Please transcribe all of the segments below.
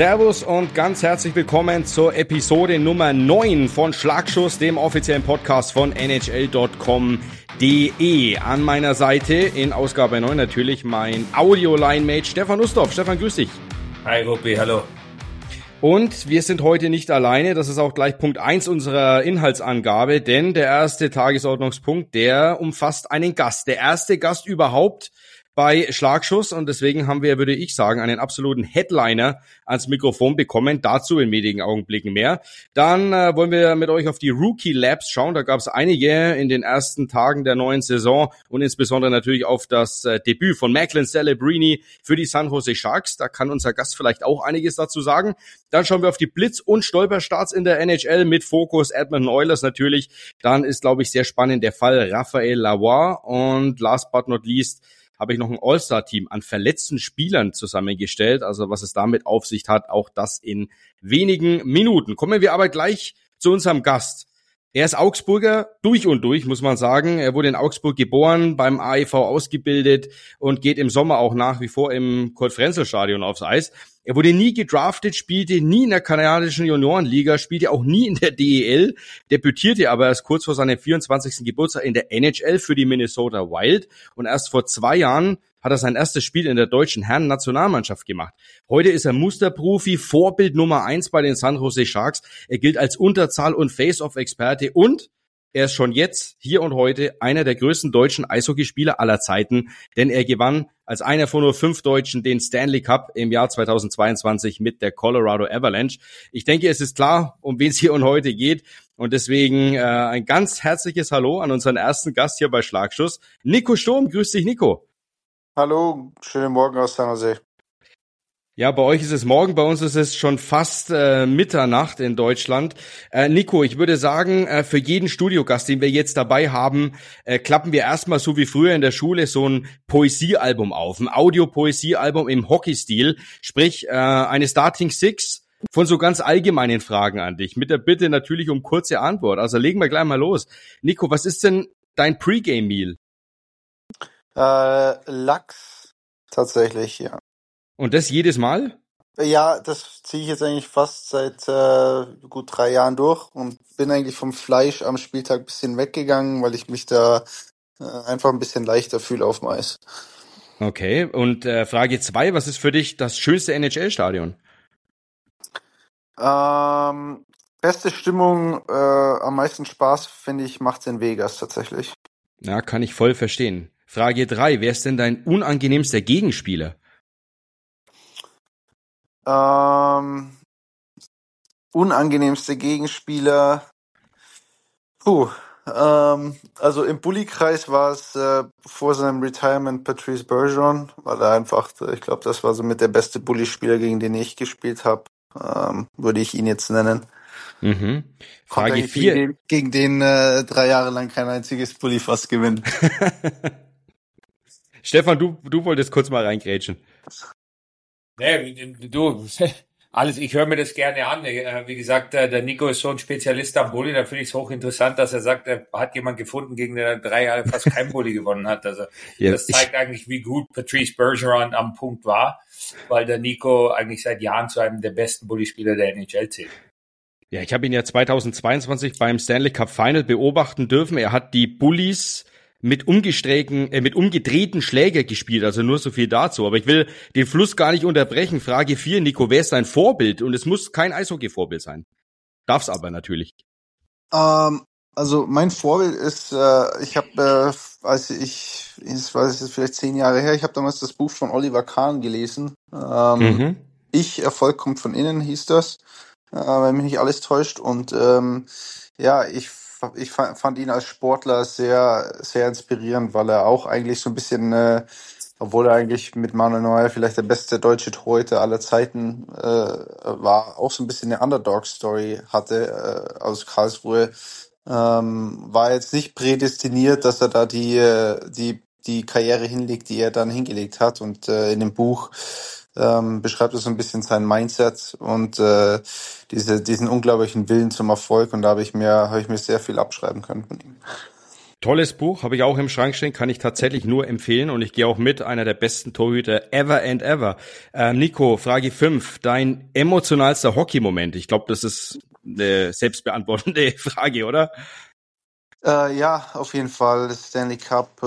Servus und ganz herzlich willkommen zur Episode Nummer 9 von Schlagschuss, dem offiziellen Podcast von NHL.com.de. An meiner Seite in Ausgabe 9 natürlich mein Audio-Line-Mate Stefan Ustorf. Stefan, grüß dich. Hi Ruppi, hallo. Und wir sind heute nicht alleine, das ist auch gleich Punkt 1 unserer Inhaltsangabe, denn der erste Tagesordnungspunkt, der umfasst einen Gast. Der erste Gast überhaupt bei Schlagschuss und deswegen haben wir, würde ich sagen, einen absoluten Headliner ans Mikrofon bekommen. Dazu in wenigen Augenblicken mehr. Dann wollen wir mit euch auf die Rookie Labs schauen. Da gab es einige in den ersten Tagen der neuen Saison und insbesondere natürlich auf das Debüt von Macklin Celebrini für die San Jose Sharks. Da kann unser Gast vielleicht auch einiges dazu sagen. Dann schauen wir auf die Blitz- und Stolperstarts in der NHL mit Fokus Edmonton Oilers natürlich. Dann ist, glaube ich, sehr spannend der Fall Raphael Lavoie und last but not least habe ich noch ein All-Star-Team an verletzten Spielern zusammengestellt. Also was es damit auf sich hat, auch das in wenigen Minuten. Kommen wir aber gleich zu unserem Gast. Er ist Augsburger durch und durch, muss man sagen. Er wurde in Augsburg geboren, beim AEV ausgebildet und geht im Sommer auch nach wie vor im Kurt-Frenzel-Stadion aufs Eis. Er wurde nie gedraftet, spielte nie in der kanadischen Juniorenliga, spielte auch nie in der DEL, debütierte aber erst kurz vor seinem 24. Geburtstag in der NHL für die Minnesota Wild und erst vor 2 Jahren hat er sein erstes Spiel in der deutschen Herren-Nationalmannschaft gemacht. Heute ist er Musterprofi, Vorbild Nummer 1 bei den San Jose Sharks. Er gilt als Unterzahl- und Face-Off-Experte und er ist schon jetzt, hier und heute, einer der größten deutschen Eishockeyspieler aller Zeiten, denn er gewann als einer von nur 5 Deutschen den Stanley Cup im Jahr 2022 mit der Colorado Avalanche. Ich denke, es ist klar, um wen es hier und heute geht und deswegen ein ganz herzliches Hallo an unseren ersten Gast hier bei Schlagschuss, Nico Sturm. Grüß dich, Nico. Hallo, schönen Morgen aus San Jose. Ja, bei euch ist es morgen, bei uns ist es schon fast Mitternacht in Deutschland. Nico, ich würde sagen, für jeden Studiogast, den wir jetzt dabei haben, klappen wir erstmal so wie früher in der Schule so ein Poesiealbum auf, ein Audio-Poesiealbum im Hockeystil, sprich eine Starting Six von so ganz allgemeinen Fragen an dich, mit der Bitte natürlich um kurze Antwort. Also legen wir gleich mal los. Nico, was ist denn dein Pre-Game-Meal? Lachs, tatsächlich, ja. Und das jedes Mal? Ja, das ziehe ich jetzt eigentlich fast seit gut 3 Jahren durch und bin eigentlich vom Fleisch am Spieltag ein bisschen weggegangen, weil ich mich da einfach ein bisschen leichter fühle auf dem Eis. Okay, und Frage 2, was ist für dich das schönste NHL-Stadion? Beste Stimmung, am meisten Spaß, finde ich, macht's in Vegas tatsächlich. Ja, kann ich voll verstehen. Frage 3, wer ist denn dein unangenehmster Gegenspieler? Unangenehmste Gegenspieler. Also im Bulli-Kreis war es vor seinem Retirement Patrice Bergeron, weil er einfach, ich glaube, das war so mit der beste Bulli-Spieler, gegen den ich gespielt habe, würde ich ihn jetzt nennen. Mhm. Frage 4. Gegen den 3 Jahre lang kein einziges Bulli fast gewinnen. Stefan, du wolltest kurz mal reingrätschen. Nee, du, ich höre mir das gerne an. Wie gesagt, der Nico ist so ein Spezialist am Bulli, da finde ich es hochinteressant, dass er sagt, er hat jemanden gefunden, gegen den er 3 Jahre fast kein Bulli gewonnen hat. Also ja, das zeigt eigentlich, wie gut Patrice Bergeron am Punkt war, weil der Nico eigentlich seit Jahren zu einem der besten Bulli-Spieler der NHL zählt. Ja, ich habe ihn ja 2022 beim Stanley Cup Final beobachten dürfen. Er hat die Bullies mit umgedrehten Schläger gespielt, also nur so viel dazu. Aber ich will den Fluss gar nicht unterbrechen. Frage 4, Nico, wer ist dein Vorbild? Und es muss kein Eishockey-Vorbild sein. Darf's aber natürlich. Also mein Vorbild ist, ich habe, ich weiß es ist vielleicht 10 Jahre her, ich habe damals das Buch von Oliver Kahn gelesen. Erfolg kommt von innen, hieß das, wenn mich nicht alles täuscht. Und ja, ich fand ihn als Sportler sehr, sehr inspirierend, weil er auch eigentlich so ein bisschen, obwohl er eigentlich mit Manuel Neuer vielleicht der beste deutsche Torhüter aller Zeiten war, auch so ein bisschen eine Underdog-Story hatte aus Karlsruhe, war jetzt nicht prädestiniert, dass er da die Karriere hinlegt, die er dann hingelegt hat. Und in dem Buch beschreibt er so ein bisschen sein Mindset und diesen unglaublichen Willen zum Erfolg. Und da habe ich mir sehr viel abschreiben können von ihm. Tolles Buch, habe ich auch im Schrank stehen, kann ich tatsächlich nur empfehlen und ich gehe auch mit, einer der besten Torhüter ever and ever. Nico, Frage 5, dein emotionalster Hockey-Moment. Ich glaube, das ist eine selbstbeantwortende Frage, oder? Ja, auf jeden Fall. Das Stanley Cup.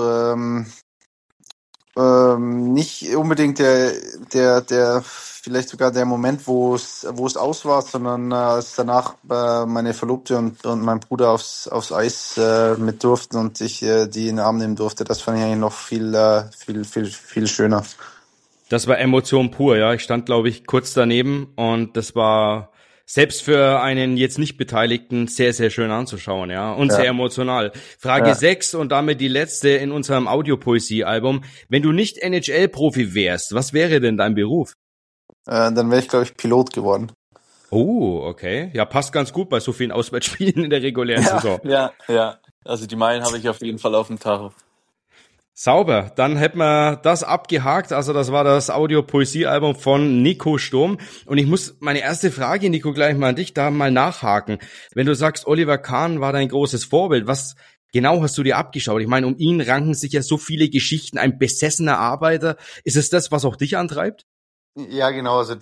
Nicht unbedingt der vielleicht sogar der Moment, wo es aus war, sondern als danach meine Verlobte und mein Bruder aufs Eis mit durften und ich die in den Arm nehmen durfte. Das fand ich eigentlich noch viel schöner. Das war Emotion pur, ja. Ich stand, glaube ich, kurz daneben und das war selbst für einen jetzt nicht Beteiligten sehr, sehr schön anzuschauen, ja. Und sehr emotional. Frage 6 und damit die letzte in unserem Audiopoesie-Album. Wenn du nicht NHL-Profi wärst, was wäre denn dein Beruf? Dann wäre ich, glaube ich, Pilot geworden. Oh, okay. Ja, passt ganz gut bei so vielen Auswärtsspielen in der regulären Saison. Ja. Also die Meilen habe ich auf jeden Fall auf dem Tacho. Sauber, dann hätten wir das abgehakt. Also das war das Audio-Poesie-Album von Nico Sturm. Und ich muss meine erste Frage, Nico, gleich mal an dich da mal nachhaken. Wenn du sagst, Oliver Kahn war dein großes Vorbild, was genau hast du dir abgeschaut? Ich meine, um ihn ranken sich ja so viele Geschichten. Ein besessener Arbeiter. Ist es das, was auch dich antreibt? Ja, genau. Also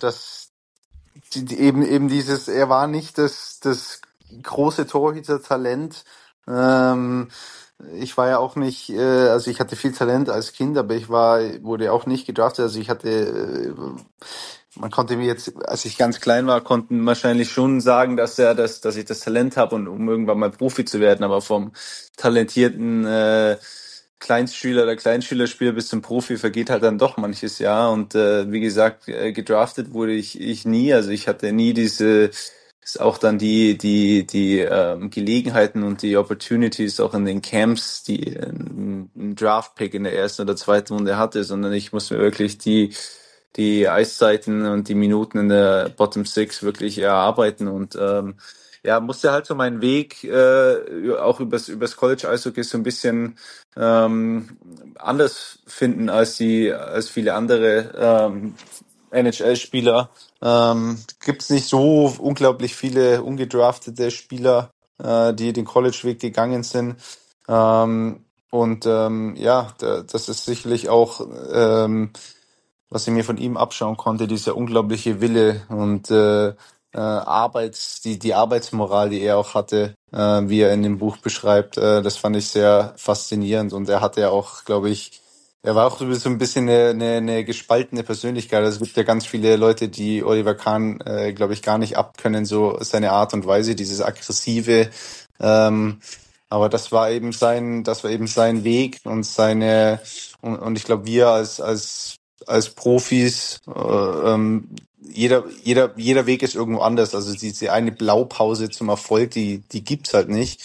eben dieses, er war nicht das große Torhüter-Talent. Ich war ja auch nicht, also ich hatte viel Talent als Kind, aber wurde auch nicht gedraftet. Also ich hatte, man konnte mir jetzt, als ich ganz klein war, konnten wahrscheinlich schon sagen, dass ich das Talent habe und um irgendwann mal Profi zu werden, aber vom talentierten Kleinstschüler oder Kleinschülerspieler bis zum Profi vergeht halt dann doch manches Jahr und wie gesagt, gedraftet wurde ich nie, also ich hatte nie ist auch dann die Gelegenheiten und die Opportunities auch in den Camps, die ein Draft-Pick in der ersten oder zweiten Runde hatte, sondern ich musste mir wirklich die Eiszeiten und die Minuten in der Bottom Six wirklich erarbeiten und musste halt so meinen Weg auch übers College Eishockey so ein bisschen anders finden als viele andere NHL-Spieler. Gibt's nicht so unglaublich viele ungedraftete Spieler, die den College-Weg gegangen sind. Das ist sicherlich auch, was ich mir von ihm abschauen konnte, dieser unglaubliche Wille und die Arbeitsmoral, die er auch hatte, wie er in dem Buch beschreibt, das fand ich sehr faszinierend. Und er hatte ja auch, glaube ich, er war auch so ein bisschen eine gespaltene Persönlichkeit. Also es gibt ja ganz viele Leute, die Oliver Kahn, glaube ich, gar nicht abkönnen, so seine Art und Weise, dieses aggressive. Aber das war eben sein Weg und und ich glaube, wir als Profis, jeder Weg ist irgendwo anders. Also diese eine Blaupause zum Erfolg, die gibt's halt nicht.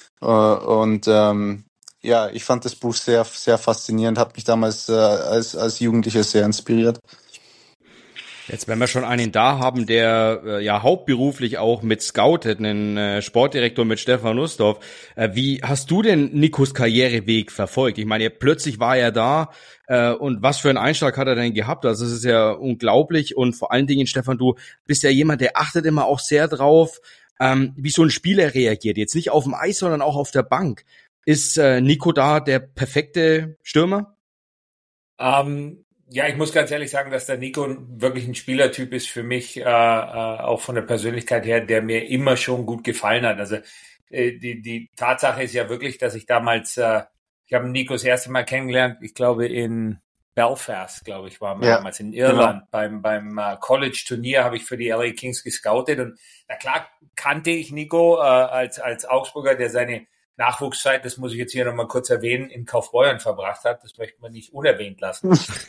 Ich fand das Buch sehr, sehr faszinierend, hat mich damals als Jugendlicher sehr inspiriert. Jetzt, wenn wir schon einen da haben, der hauptberuflich auch mit scoutet, einen Sportdirektor mit Stefan Nussdorf, wie hast du denn Nikos Karriereweg verfolgt? Ich meine, plötzlich war er da und was für einen Einschlag hat er denn gehabt? Also es ist ja unglaublich und vor allen Dingen, Stefan, du bist ja jemand, der achtet immer auch sehr drauf, wie so ein Spieler reagiert. Jetzt nicht auf dem Eis, sondern auch auf der Bank. Ist Nico da der perfekte Stürmer? Ja, ich muss ganz ehrlich sagen, dass der Nico wirklich ein Spielertyp ist für mich, auch von der Persönlichkeit her, der mir immer schon gut gefallen hat. Also die Tatsache ist ja wirklich, dass ich damals, ich habe Nico das erste Mal kennengelernt, ich glaube in Belfast, glaube ich, waren wir damals in Irland. Genau. Beim College-Turnier habe ich für die LA Kings gescoutet und na klar kannte ich Nico als Augsburger, der seine Nachwuchszeit, das muss ich jetzt hier nochmal kurz erwähnen, in Kaufbeuern verbracht hat. Das möchte man nicht unerwähnt lassen.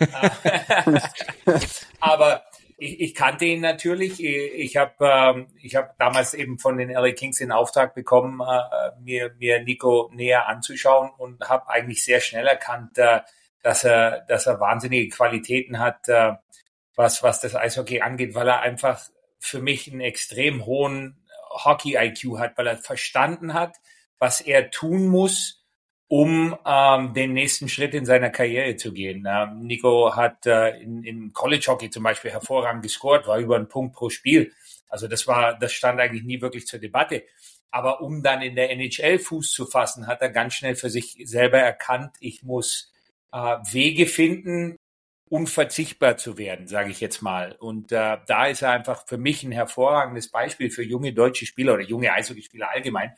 Aber ich kannte ihn natürlich. Ich habe damals eben von den LA Kings den Auftrag bekommen, mir Nico näher anzuschauen und habe eigentlich sehr schnell erkannt, dass er wahnsinnige Qualitäten hat, was das Eishockey angeht, weil er einfach für mich einen extrem hohen Hockey-IQ hat, weil er verstanden hat, was er tun muss, um den nächsten Schritt in seiner Karriere zu gehen. Nico hat im College Hockey zum Beispiel hervorragend gescored, war über einen Punkt pro Spiel. Also das stand eigentlich nie wirklich zur Debatte. Aber um dann in der NHL Fuß zu fassen, hat er ganz schnell für sich selber erkannt, ich muss Wege finden, unverzichtbar zu werden, sage ich jetzt mal. Und da ist er einfach für mich ein hervorragendes Beispiel für junge deutsche Spieler oder junge Eishockeyspieler allgemein,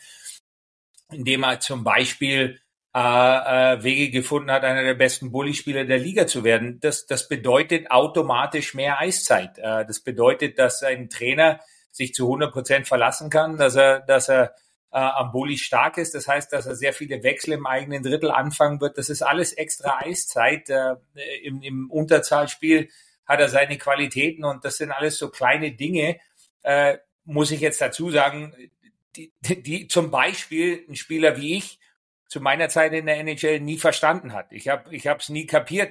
indem er zum Beispiel Wege gefunden hat, einer der besten Bully-Spieler der Liga zu werden. Das bedeutet automatisch mehr Eiszeit. Das bedeutet, dass ein Trainer sich zu 100% verlassen kann, dass er am Bully stark ist. Das heißt, dass er sehr viele Wechsel im eigenen Drittel anfangen wird. Das ist alles extra Eiszeit. Im Unterzahlspiel hat er seine Qualitäten und das sind alles so kleine Dinge, muss ich jetzt dazu sagen, die zum Beispiel ein Spieler wie ich zu meiner Zeit in der NHL nie verstanden hat. Ich habe es nie kapiert,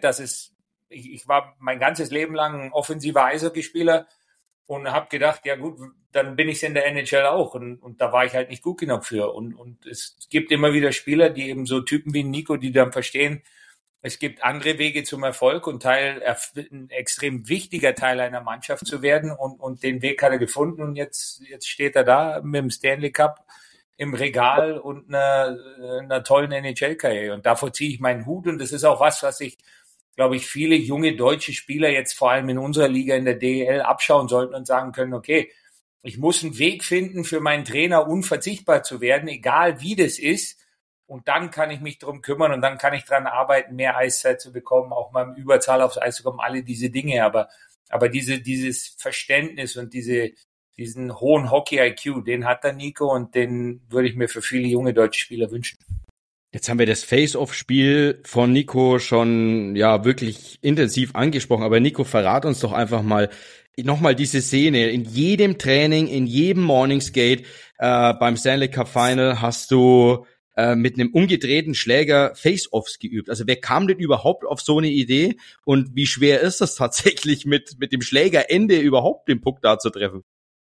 ich war mein ganzes Leben lang ein offensiver Eishockeyspieler und habe gedacht, ja gut, dann bin ich in der NHL auch und da war ich halt nicht gut genug für. Und es gibt immer wieder Spieler, die eben so Typen wie Nico, die dann verstehen, es gibt andere Wege zum Erfolg und ein extrem wichtiger Teil einer Mannschaft zu werden und den Weg hat er gefunden und jetzt steht er da mit dem Stanley Cup im Regal und einer tollen NHL-Karriere. Und davor ziehe ich meinen Hut. Und das ist auch was sich, glaube ich, viele junge deutsche Spieler jetzt vor allem in unserer Liga in der DEL abschauen sollten und sagen können, okay, ich muss einen Weg finden, für meinen Trainer unverzichtbar zu werden, egal wie das ist. Und dann kann ich mich drum kümmern und dann kann ich dran arbeiten, mehr Eiszeit zu bekommen, auch mal im Überzahl aufs Eis zu kommen, alle diese Dinge. Aber dieses Verständnis und diesen hohen Hockey-IQ, den hat der Nico und den würde ich mir für viele junge deutsche Spieler wünschen. Jetzt haben wir das Face-Off-Spiel von Nico schon wirklich intensiv angesprochen, aber Nico, verrat uns doch einfach mal nochmal diese Szene. In jedem Training, in jedem Morningskate beim Stanley Cup Final hast du mit einem umgedrehten Schläger Face-Offs geübt. Also wer kam denn überhaupt auf so eine Idee und wie schwer ist das tatsächlich mit dem Schlägerende überhaupt den Puck da zu treffen?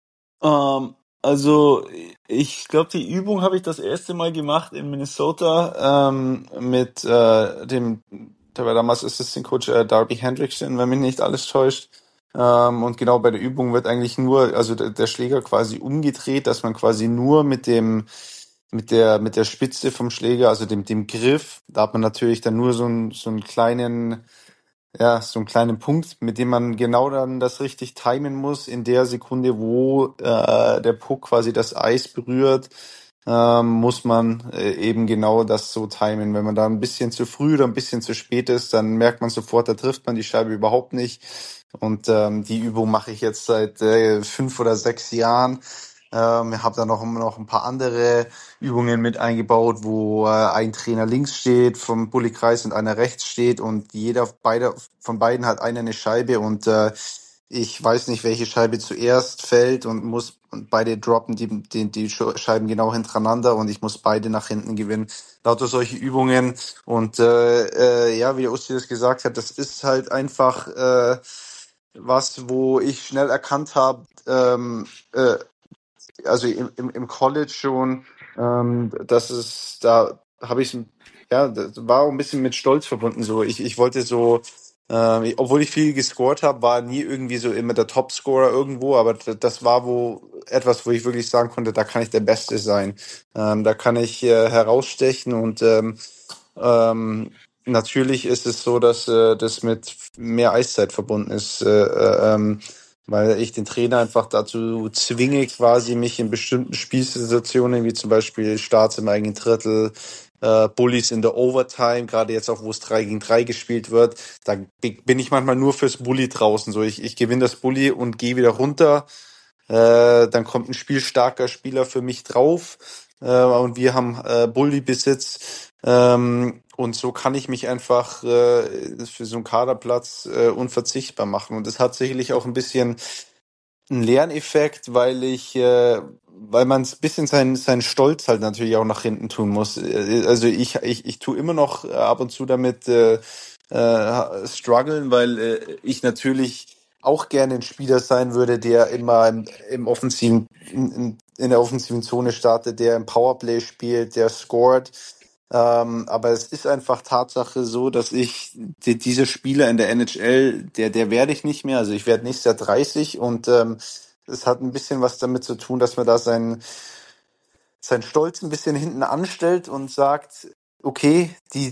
Also ich glaube, die Übung habe ich das erste Mal gemacht in Minnesota mit der war damals Assistant Coach Darby Hendrickson, wenn mich nicht alles täuscht. Und genau bei der Übung wird eigentlich nur, also der Schläger quasi umgedreht, dass man quasi nur mit der Spitze vom Schläger, also dem Griff, da hat man natürlich dann nur so einen kleinen Punkt, mit dem man genau dann das richtig timen muss. In der Sekunde, wo der Puck quasi das Eis berührt, muss man eben genau das so timen. Wenn man da ein bisschen zu früh oder ein bisschen zu spät ist, dann merkt man sofort, da trifft man die Scheibe überhaupt nicht. Und die Übung mache ich jetzt seit 5 oder 6 Jahren. Ich habe da noch ein paar andere Übungen mit eingebaut, wo ein Trainer links steht vom Bullykreis und einer rechts steht und beide von beiden hat einer eine Scheibe und ich weiß nicht, welche Scheibe zuerst fällt und beide droppen die Scheiben genau hintereinander und ich muss beide nach hinten gewinnen. Lauter solche Übungen und wie der Usti das gesagt hat, das ist halt einfach was, wo ich schnell erkannt habe, also im College schon, da habe ich, das war auch ein bisschen mit Stolz verbunden. So, ich wollte so, obwohl ich viel gescored habe, war nie irgendwie so immer der Topscorer irgendwo, aber das war wo ich wirklich sagen konnte, da kann ich der Beste sein. Da kann ich herausstechen und natürlich ist es so, dass das mit mehr Eiszeit verbunden ist. Weil ich den Trainer einfach dazu zwinge, quasi mich in bestimmten Spielsituationen, wie zum Beispiel Starts im eigenen Drittel, Bullies in der Overtime, gerade jetzt auch, wo es 3 gegen 3 gespielt wird, da bin ich manchmal nur fürs Bully draußen. So, ich gewinne das Bully und gehe wieder runter. Dann kommt ein spielstarker Spieler für mich drauf und wir haben Bully-Besitz. Und so kann ich mich einfach für so einen Kaderplatz unverzichtbar machen. Und das hat sicherlich auch ein bisschen einen Lerneffekt, weil man ein bisschen seinen Stolz halt natürlich auch nach hinten tun muss. Also ich tue immer noch ab und zu damit strugglen, weil ich natürlich auch gerne ein Spieler sein würde, der immer im offensiven in der offensiven Zone startet, der im Powerplay spielt, der scored. Aber es ist einfach Tatsache so, dass ich diese Spieler in der NHL, der werde ich nicht mehr. Also ich werde nächstes Jahr 30 und es hat ein bisschen was damit zu tun, dass man da seinen seinen Stolz ein bisschen hinten anstellt und sagt, okay,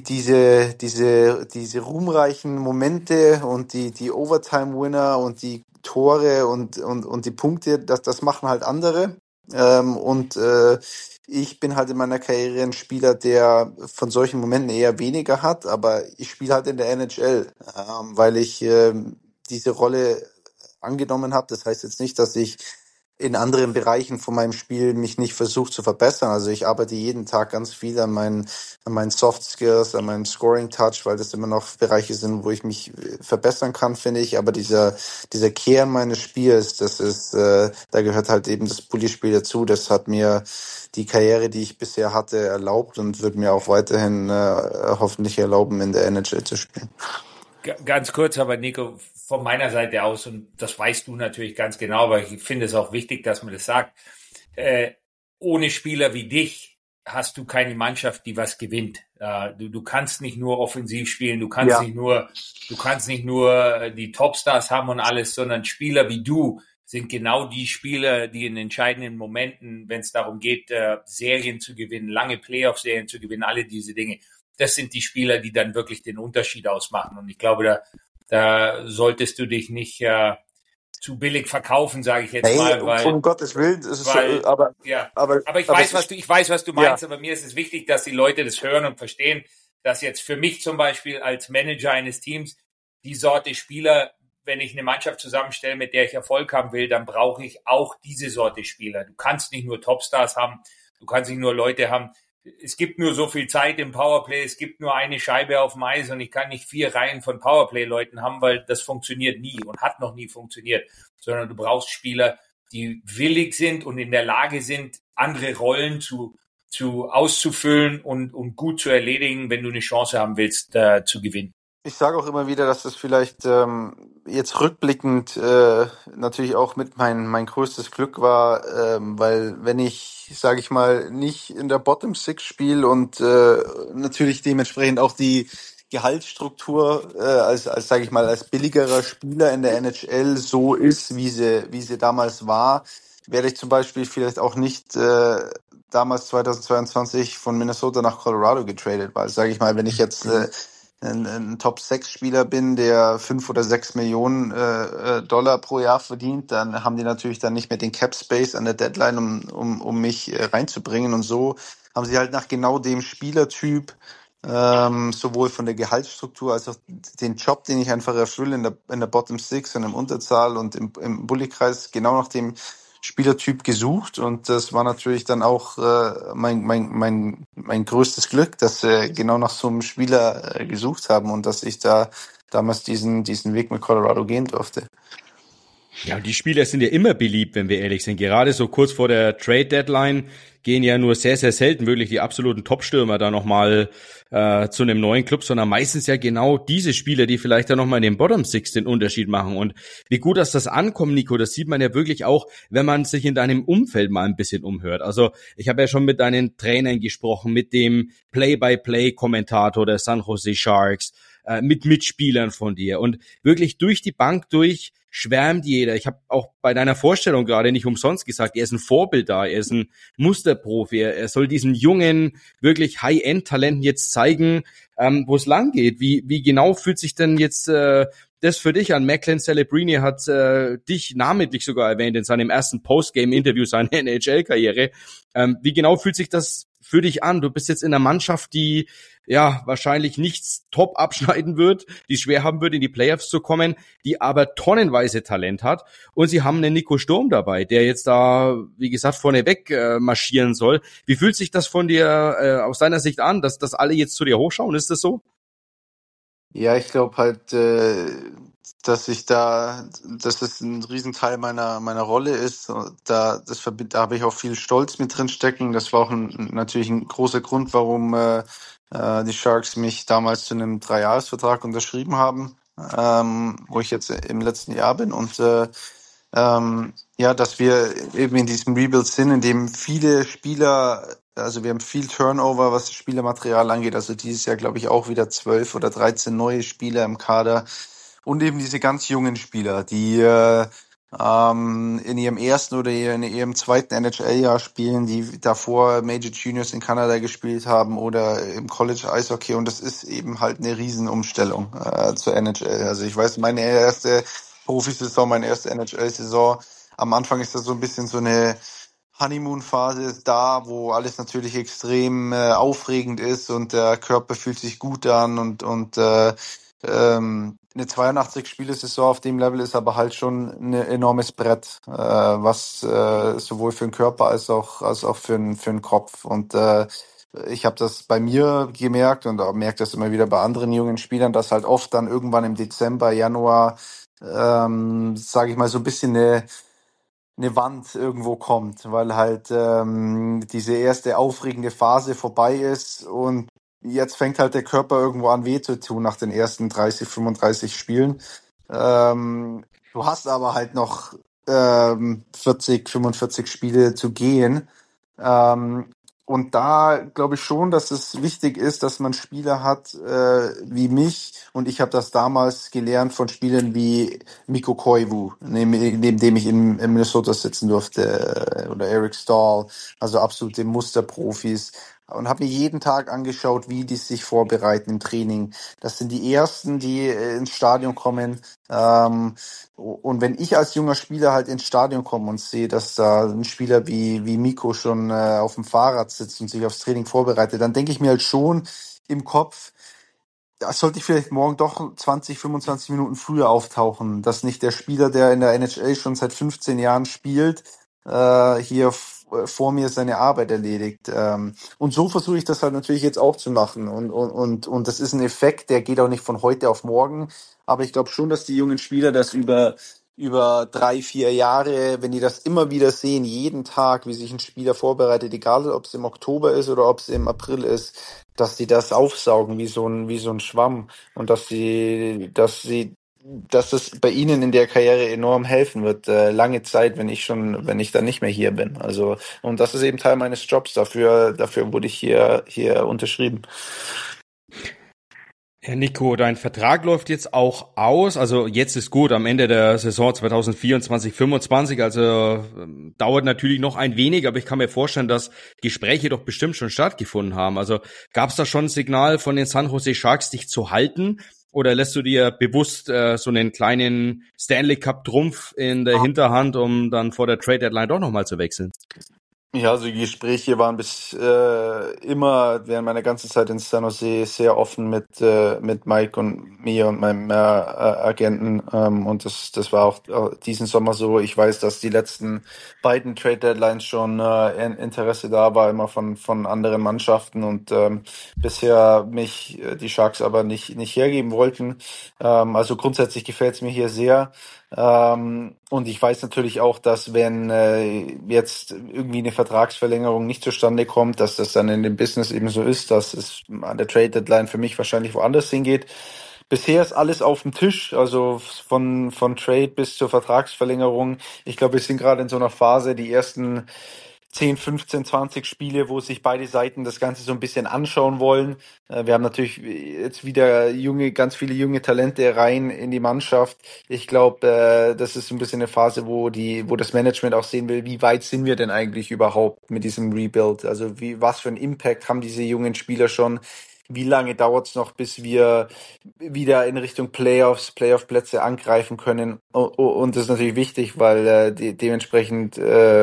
diese ruhmreichen Momente und die Overtime-Winner und die Tore und die Punkte, das machen halt andere. Ich bin halt in meiner Karriere ein Spieler, der von solchen Momenten eher weniger hat, aber ich spiele halt in der NHL, weil ich diese Rolle angenommen habe. Das heißt jetzt nicht, dass ich in anderen Bereichen von meinem Spiel mich nicht versuche zu verbessern. Also ich arbeite jeden Tag ganz viel an meinen Soft Skills, an meinem Scoring Touch, weil das immer noch Bereiche sind, wo ich mich verbessern kann, finde ich. Aber dieser Kern meines Spiels, das ist, da gehört halt eben das Bully-Spiel dazu. Das hat mir die Karriere, die ich bisher hatte, erlaubt und wird mir auch weiterhin hoffentlich erlauben, in der NHL zu spielen. Ganz kurz, aber Nico, von meiner Seite aus, und das weißt du natürlich ganz genau, aber ich finde es auch wichtig, dass man das sagt, ohne Spieler wie dich hast du keine Mannschaft, die was gewinnt. Du kannst nicht nur offensiv spielen, du kannst nicht nur die Topstars haben und alles, sondern Spieler wie du sind genau die Spieler, die in entscheidenden Momenten, wenn es darum geht, Serien zu gewinnen, lange Playoff-Serien zu gewinnen, alle diese Dinge. Das sind die Spieler, die dann wirklich den Unterschied ausmachen. Und ich glaube, da solltest du dich nicht zu billig verkaufen, sage ich jetzt mal, weil um Gottes Willen, es ist aber ich weiß, was du meinst, aber mir ist es wichtig, dass die Leute das hören und verstehen, dass jetzt für mich zum Beispiel als Manager eines Teams die Sorte Spieler, wenn ich eine Mannschaft zusammenstelle, mit der ich Erfolg haben will, dann brauche ich auch diese Sorte Spieler. Du kannst nicht nur Topstars haben, du kannst nicht nur Leute haben. Es gibt nur so viel Zeit im Powerplay, es gibt nur eine Scheibe auf dem Eis und ich kann nicht 4 Reihen von Powerplay-Leuten haben, weil das funktioniert nie und hat noch nie funktioniert, sondern du brauchst Spieler, die willig sind und in der Lage sind, andere Rollen auszufüllen und gut zu erledigen, wenn du eine Chance haben willst, zu gewinnen. Ich sage auch immer wieder, dass das vielleicht jetzt rückblickend natürlich auch mit mein größtes Glück war, weil wenn ich, sage ich mal, nicht in der Bottom Six spiele und natürlich dementsprechend auch die Gehaltsstruktur als sage ich mal, als billigerer Spieler in der NHL so ist, wie sie damals war, werde ich zum Beispiel vielleicht auch nicht damals 2022 von Minnesota nach Colorado getradet, weil, sage ich mal, wenn ich jetzt ein Top-6-Spieler bin, der 5 oder 6 Millionen Dollar pro Jahr verdient, dann haben die natürlich dann nicht mehr den Cap-Space an der Deadline, um mich reinzubringen. Und so haben sie halt nach genau dem Spielertyp, sowohl von der Gehaltsstruktur als auch den Job, den ich einfach erfülle in der Bottom Six und im Unterzahl und im Bulli-Kreis, genau nach dem Spielertyp gesucht, und das war natürlich dann auch mein größtes Glück, dass wir genau nach so einem Spieler gesucht haben und dass ich da damals diesen Weg mit Colorado gehen durfte. Ja, und die Spieler sind ja immer beliebt, wenn wir ehrlich sind. Gerade so kurz vor der Trade-Deadline gehen ja nur sehr, sehr selten wirklich die absoluten Top-Stürmer da nochmal zu einem neuen Club, sondern meistens ja genau diese Spieler, die vielleicht dann nochmal in den Bottom Six den Unterschied machen. Und wie gut, dass das ankommt, Nico, das sieht man ja wirklich auch, wenn man sich in deinem Umfeld mal ein bisschen umhört. Also ich habe ja schon mit deinen Trainern gesprochen, mit dem Play-by-Play-Kommentator der San Jose Sharks, mit Mitspielern von dir. Und wirklich durch die Bank durch schwärmt jeder. Ich habe auch bei deiner Vorstellung gerade nicht umsonst gesagt, er ist ein Vorbild da, er ist ein Musterprofi, er soll diesen jungen, wirklich High-End-Talenten jetzt zeigen, wo es lang geht. Wie genau fühlt sich denn jetzt das für dich an? Macklin Celebrini hat dich namentlich sogar erwähnt in seinem ersten Postgame-Interview seiner NHL-Karriere. Wie genau fühlt sich das für dich an? Du bist jetzt in einer Mannschaft, die ja wahrscheinlich nichts top abschneiden wird, die schwer haben wird, in die Playoffs zu kommen, die aber tonnenweise Talent hat. Und sie haben einen Nico Sturm dabei, der jetzt da, wie gesagt, vorneweg marschieren soll. Wie fühlt sich das von dir aus deiner Sicht an, dass alle jetzt zu dir hochschauen? Ist das so? Ja, ich glaube halt, dass es ein Riesenteil meiner Rolle ist. Da habe ich auch viel Stolz mit drin stecken. Das war auch natürlich ein großer Grund, warum die Sharks mich damals zu einem 3-Jahres-Vertrag unterschrieben haben, wo ich jetzt im letzten Jahr bin. Und dass wir eben in diesem Rebuild sind, in dem viele Spieler, also wir haben viel Turnover, was das Spielermaterial angeht. Also dieses Jahr, glaube ich, auch wieder 12 oder 13 neue Spieler im Kader. Und eben diese ganz jungen Spieler, die in ihrem ersten oder in ihrem zweiten NHL-Jahr spielen, die davor Major Juniors in Kanada gespielt haben oder im College Eishockey, und das ist eben halt eine Riesenumstellung zur NHL. Also ich weiß, meine erste Profisaison, meine erste NHL-Saison, am Anfang ist das so ein bisschen so eine Honeymoon-Phase da, wo alles natürlich extrem aufregend ist und der Körper fühlt sich gut an und eine 82-Spiele-Saison auf dem Level ist aber halt schon ein enormes Brett, was sowohl für den Körper als auch für den Kopf. Und ich habe das bei mir gemerkt und auch merke das immer wieder bei anderen jungen Spielern, dass halt oft dann irgendwann im Dezember, Januar, sage ich mal, so ein bisschen eine Wand irgendwo kommt, weil halt diese erste aufregende Phase vorbei ist und jetzt fängt halt der Körper irgendwo an weh zu tun nach den ersten 30, 35 Spielen. Du hast aber halt noch 40, 45 Spiele zu gehen. Und da glaube ich schon, dass es wichtig ist, dass man Spieler hat wie mich. Und ich habe das damals gelernt von Spielern wie Mikko Koivu, neben dem ich in Minnesota sitzen durfte, oder Eric Stahl, also absolute Musterprofis. Und habe mir jeden Tag angeschaut, wie die sich vorbereiten im Training. Das sind die Ersten, die ins Stadion kommen. Und wenn ich als junger Spieler halt ins Stadion komme und sehe, dass da ein Spieler wie Mikko schon auf dem Fahrrad sitzt und sich aufs Training vorbereitet, dann denke ich mir halt schon im Kopf, da sollte ich vielleicht morgen doch 20, 25 Minuten früher auftauchen, dass nicht der Spieler, der in der NHL schon seit 15 Jahren spielt, hier vor mir seine Arbeit erledigt. Und so versuche ich das halt natürlich jetzt auch zu machen. Und das ist ein Effekt, der geht auch nicht von heute auf morgen. Aber ich glaube schon, dass die jungen Spieler das über 3, 4 Jahre, wenn die das immer wieder sehen, jeden Tag, wie sich ein Spieler vorbereitet, egal ob es im Oktober ist oder ob es im April ist, dass die das aufsaugen wie so ein Schwamm und dass das bei ihnen in der Karriere enorm helfen wird, lange Zeit, wenn ich dann nicht mehr hier bin. Also, und das ist eben Teil meines Jobs. Dafür wurde ich hier unterschrieben. Herr Nico, dein Vertrag läuft jetzt auch aus. Also jetzt ist gut, am Ende der Saison 2024, 25. Also dauert natürlich noch ein wenig, aber ich kann mir vorstellen, dass Gespräche doch bestimmt schon stattgefunden haben. Also gab es da schon ein Signal von den San Jose Sharks, dich zu halten? Oder lässt du dir bewusst so einen kleinen Stanley Cup Trumpf in der Hinterhand, um dann vor der Trade Deadline doch nochmal zu wechseln? Ja, also die Gespräche waren bis immer während meiner ganzen Zeit in San Jose sehr offen mit Mike und mir und meinem Agenten. Und das war auch diesen Sommer so. Ich weiß, dass die letzten beiden Trade Deadlines schon Interesse da war, immer von anderen Mannschaften und bisher mich die Sharks aber nicht hergeben wollten. Also grundsätzlich gefällt es mir hier sehr. Und ich weiß natürlich auch, dass wenn jetzt irgendwie eine Vertragsverlängerung nicht zustande kommt, dass das dann in dem Business eben so ist, dass es an der Trade Deadline für mich wahrscheinlich woanders hingeht. Bisher ist alles auf dem Tisch, also von Trade bis zur Vertragsverlängerung. Ich glaube, wir sind gerade in so einer Phase, die ersten 10, 15, 20 Spiele, wo sich beide Seiten das Ganze so ein bisschen anschauen wollen. Wir haben natürlich jetzt wieder ganz viele junge Talente rein in die Mannschaft. Ich glaube, das ist so ein bisschen eine Phase, wo das Management auch sehen will, wie weit sind wir denn eigentlich überhaupt mit diesem Rebuild? Also was für einen Impact haben diese jungen Spieler schon? Wie lange dauert es noch, bis wir wieder in Richtung Playoff-Plätze angreifen können? Und das ist natürlich wichtig, weil dementsprechend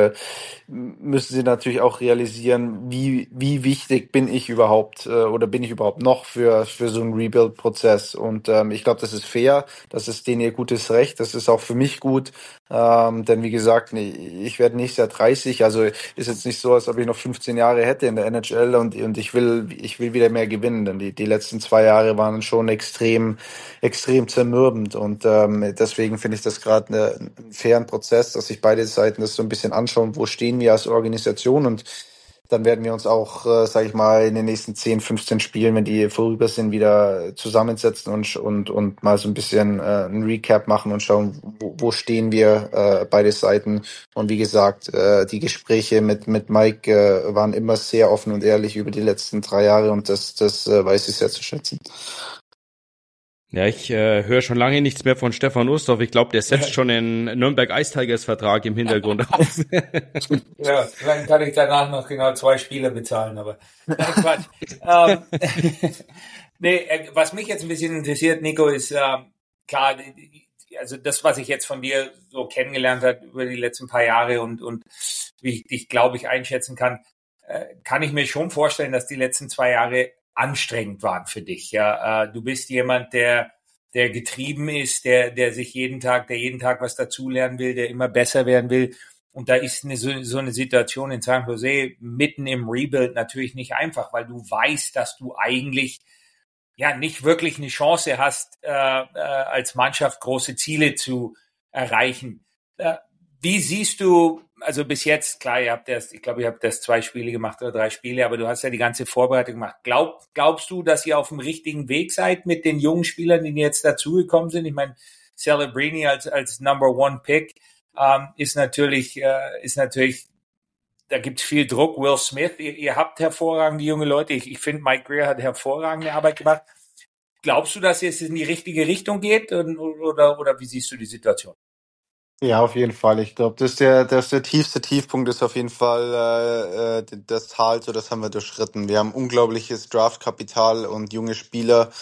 müssen sie natürlich auch realisieren, wie wichtig bin ich überhaupt oder bin ich überhaupt noch für so einen Rebuild-Prozess. Und ich glaube, das ist fair, das ist denen ihr gutes Recht, das ist auch für mich gut. Denn wie gesagt, ich werde nächstes Jahr 30, also ist jetzt nicht so, als ob ich noch 15 Jahre hätte in der NHL und ich will wieder mehr gewinnen, denn die letzten 2 Jahre waren schon extrem zermürbend und deswegen finde ich das gerade einen fairen Prozess, dass sich beide Seiten das so ein bisschen anschauen, wo stehen wir als Organisation, und dann werden wir uns auch, sage ich mal, in den nächsten 10, 15 Spielen, wenn die vorüber sind, wieder zusammensetzen und mal so ein bisschen ein Recap machen und schauen, wo stehen wir, beide Seiten. Und wie gesagt, die Gespräche mit Mike waren immer sehr offen und ehrlich über die letzten 3 Jahre und das weiß ich sehr zu schätzen. Ja, ich höre schon lange nichts mehr von Stefan Ustorf. Ich glaube, der setzt schon den Nürnberg Ice Tigers Vertrag im Hintergrund auf. Ja, dann kann ich danach noch genau 2 Spieler bezahlen, aber nein, Quatsch. Nee, was mich jetzt ein bisschen interessiert, Nico, ist klar, also das, was ich jetzt von dir so kennengelernt habe über die letzten paar Jahre und wie ich dich, glaube ich, einschätzen kann ich mir schon vorstellen, dass die letzten 2 Jahre anstrengend waren für dich. Ja, du bist jemand, der getrieben ist, der jeden Tag was dazulernen will, der immer besser werden will. Und da ist so eine Situation in San Jose mitten im Rebuild natürlich nicht einfach, weil du weißt, dass du eigentlich ja nicht wirklich eine Chance hast, als Mannschaft große Ziele zu erreichen. Wie siehst du, also bis jetzt, klar, ich glaube, ihr habt erst 2 Spiele gemacht oder 3 Spiele, aber du hast ja die ganze Vorbereitung gemacht. Glaubst du, dass ihr auf dem richtigen Weg seid mit den jungen Spielern, die jetzt dazugekommen sind? Ich meine, Celebrini als Number One Pick ist natürlich, da gibt's viel Druck. Will Smith, ihr habt hervorragende junge Leute. Ich finde, Mike Greer hat hervorragende Arbeit gemacht. Glaubst du, dass es in die richtige Richtung geht oder wie siehst du die Situation? Ja, auf jeden Fall. Ich glaube, das der tiefste Tiefpunkt ist auf jeden Fall das Tal, so das haben wir durchschritten. Wir haben unglaubliches Draftkapital und junge Spieler.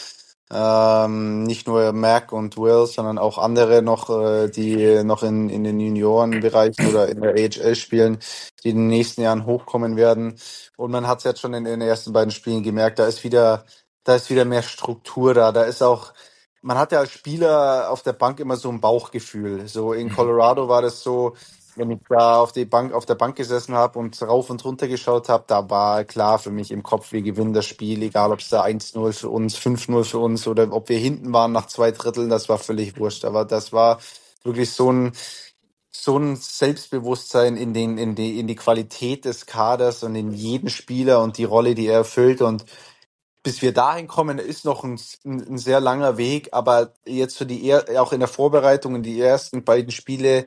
Nicht nur Mac und Will, sondern auch andere noch, die noch in den Juniorenbereichen oder in der AHL spielen, die in den nächsten Jahren hochkommen werden. Und man hat es jetzt schon in den ersten beiden Spielen gemerkt, da ist wieder mehr Struktur da. Da ist auch, man hat ja als Spieler auf der Bank immer so ein Bauchgefühl. So in Colorado war das so, wenn ich da auf der Bank gesessen habe und rauf und runter geschaut habe, da war klar für mich im Kopf, wir gewinnen das Spiel, egal ob es da 1-0 für uns, 5-0 für uns oder ob wir hinten waren nach 2 Dritteln, das war völlig wurscht. Aber das war wirklich so ein Selbstbewusstsein in die Qualität des Kaders und in jeden Spieler und die Rolle, die er erfüllt. Und bis wir dahin kommen, ist noch ein sehr langer Weg, aber jetzt für auch in der Vorbereitung in die ersten beiden Spiele,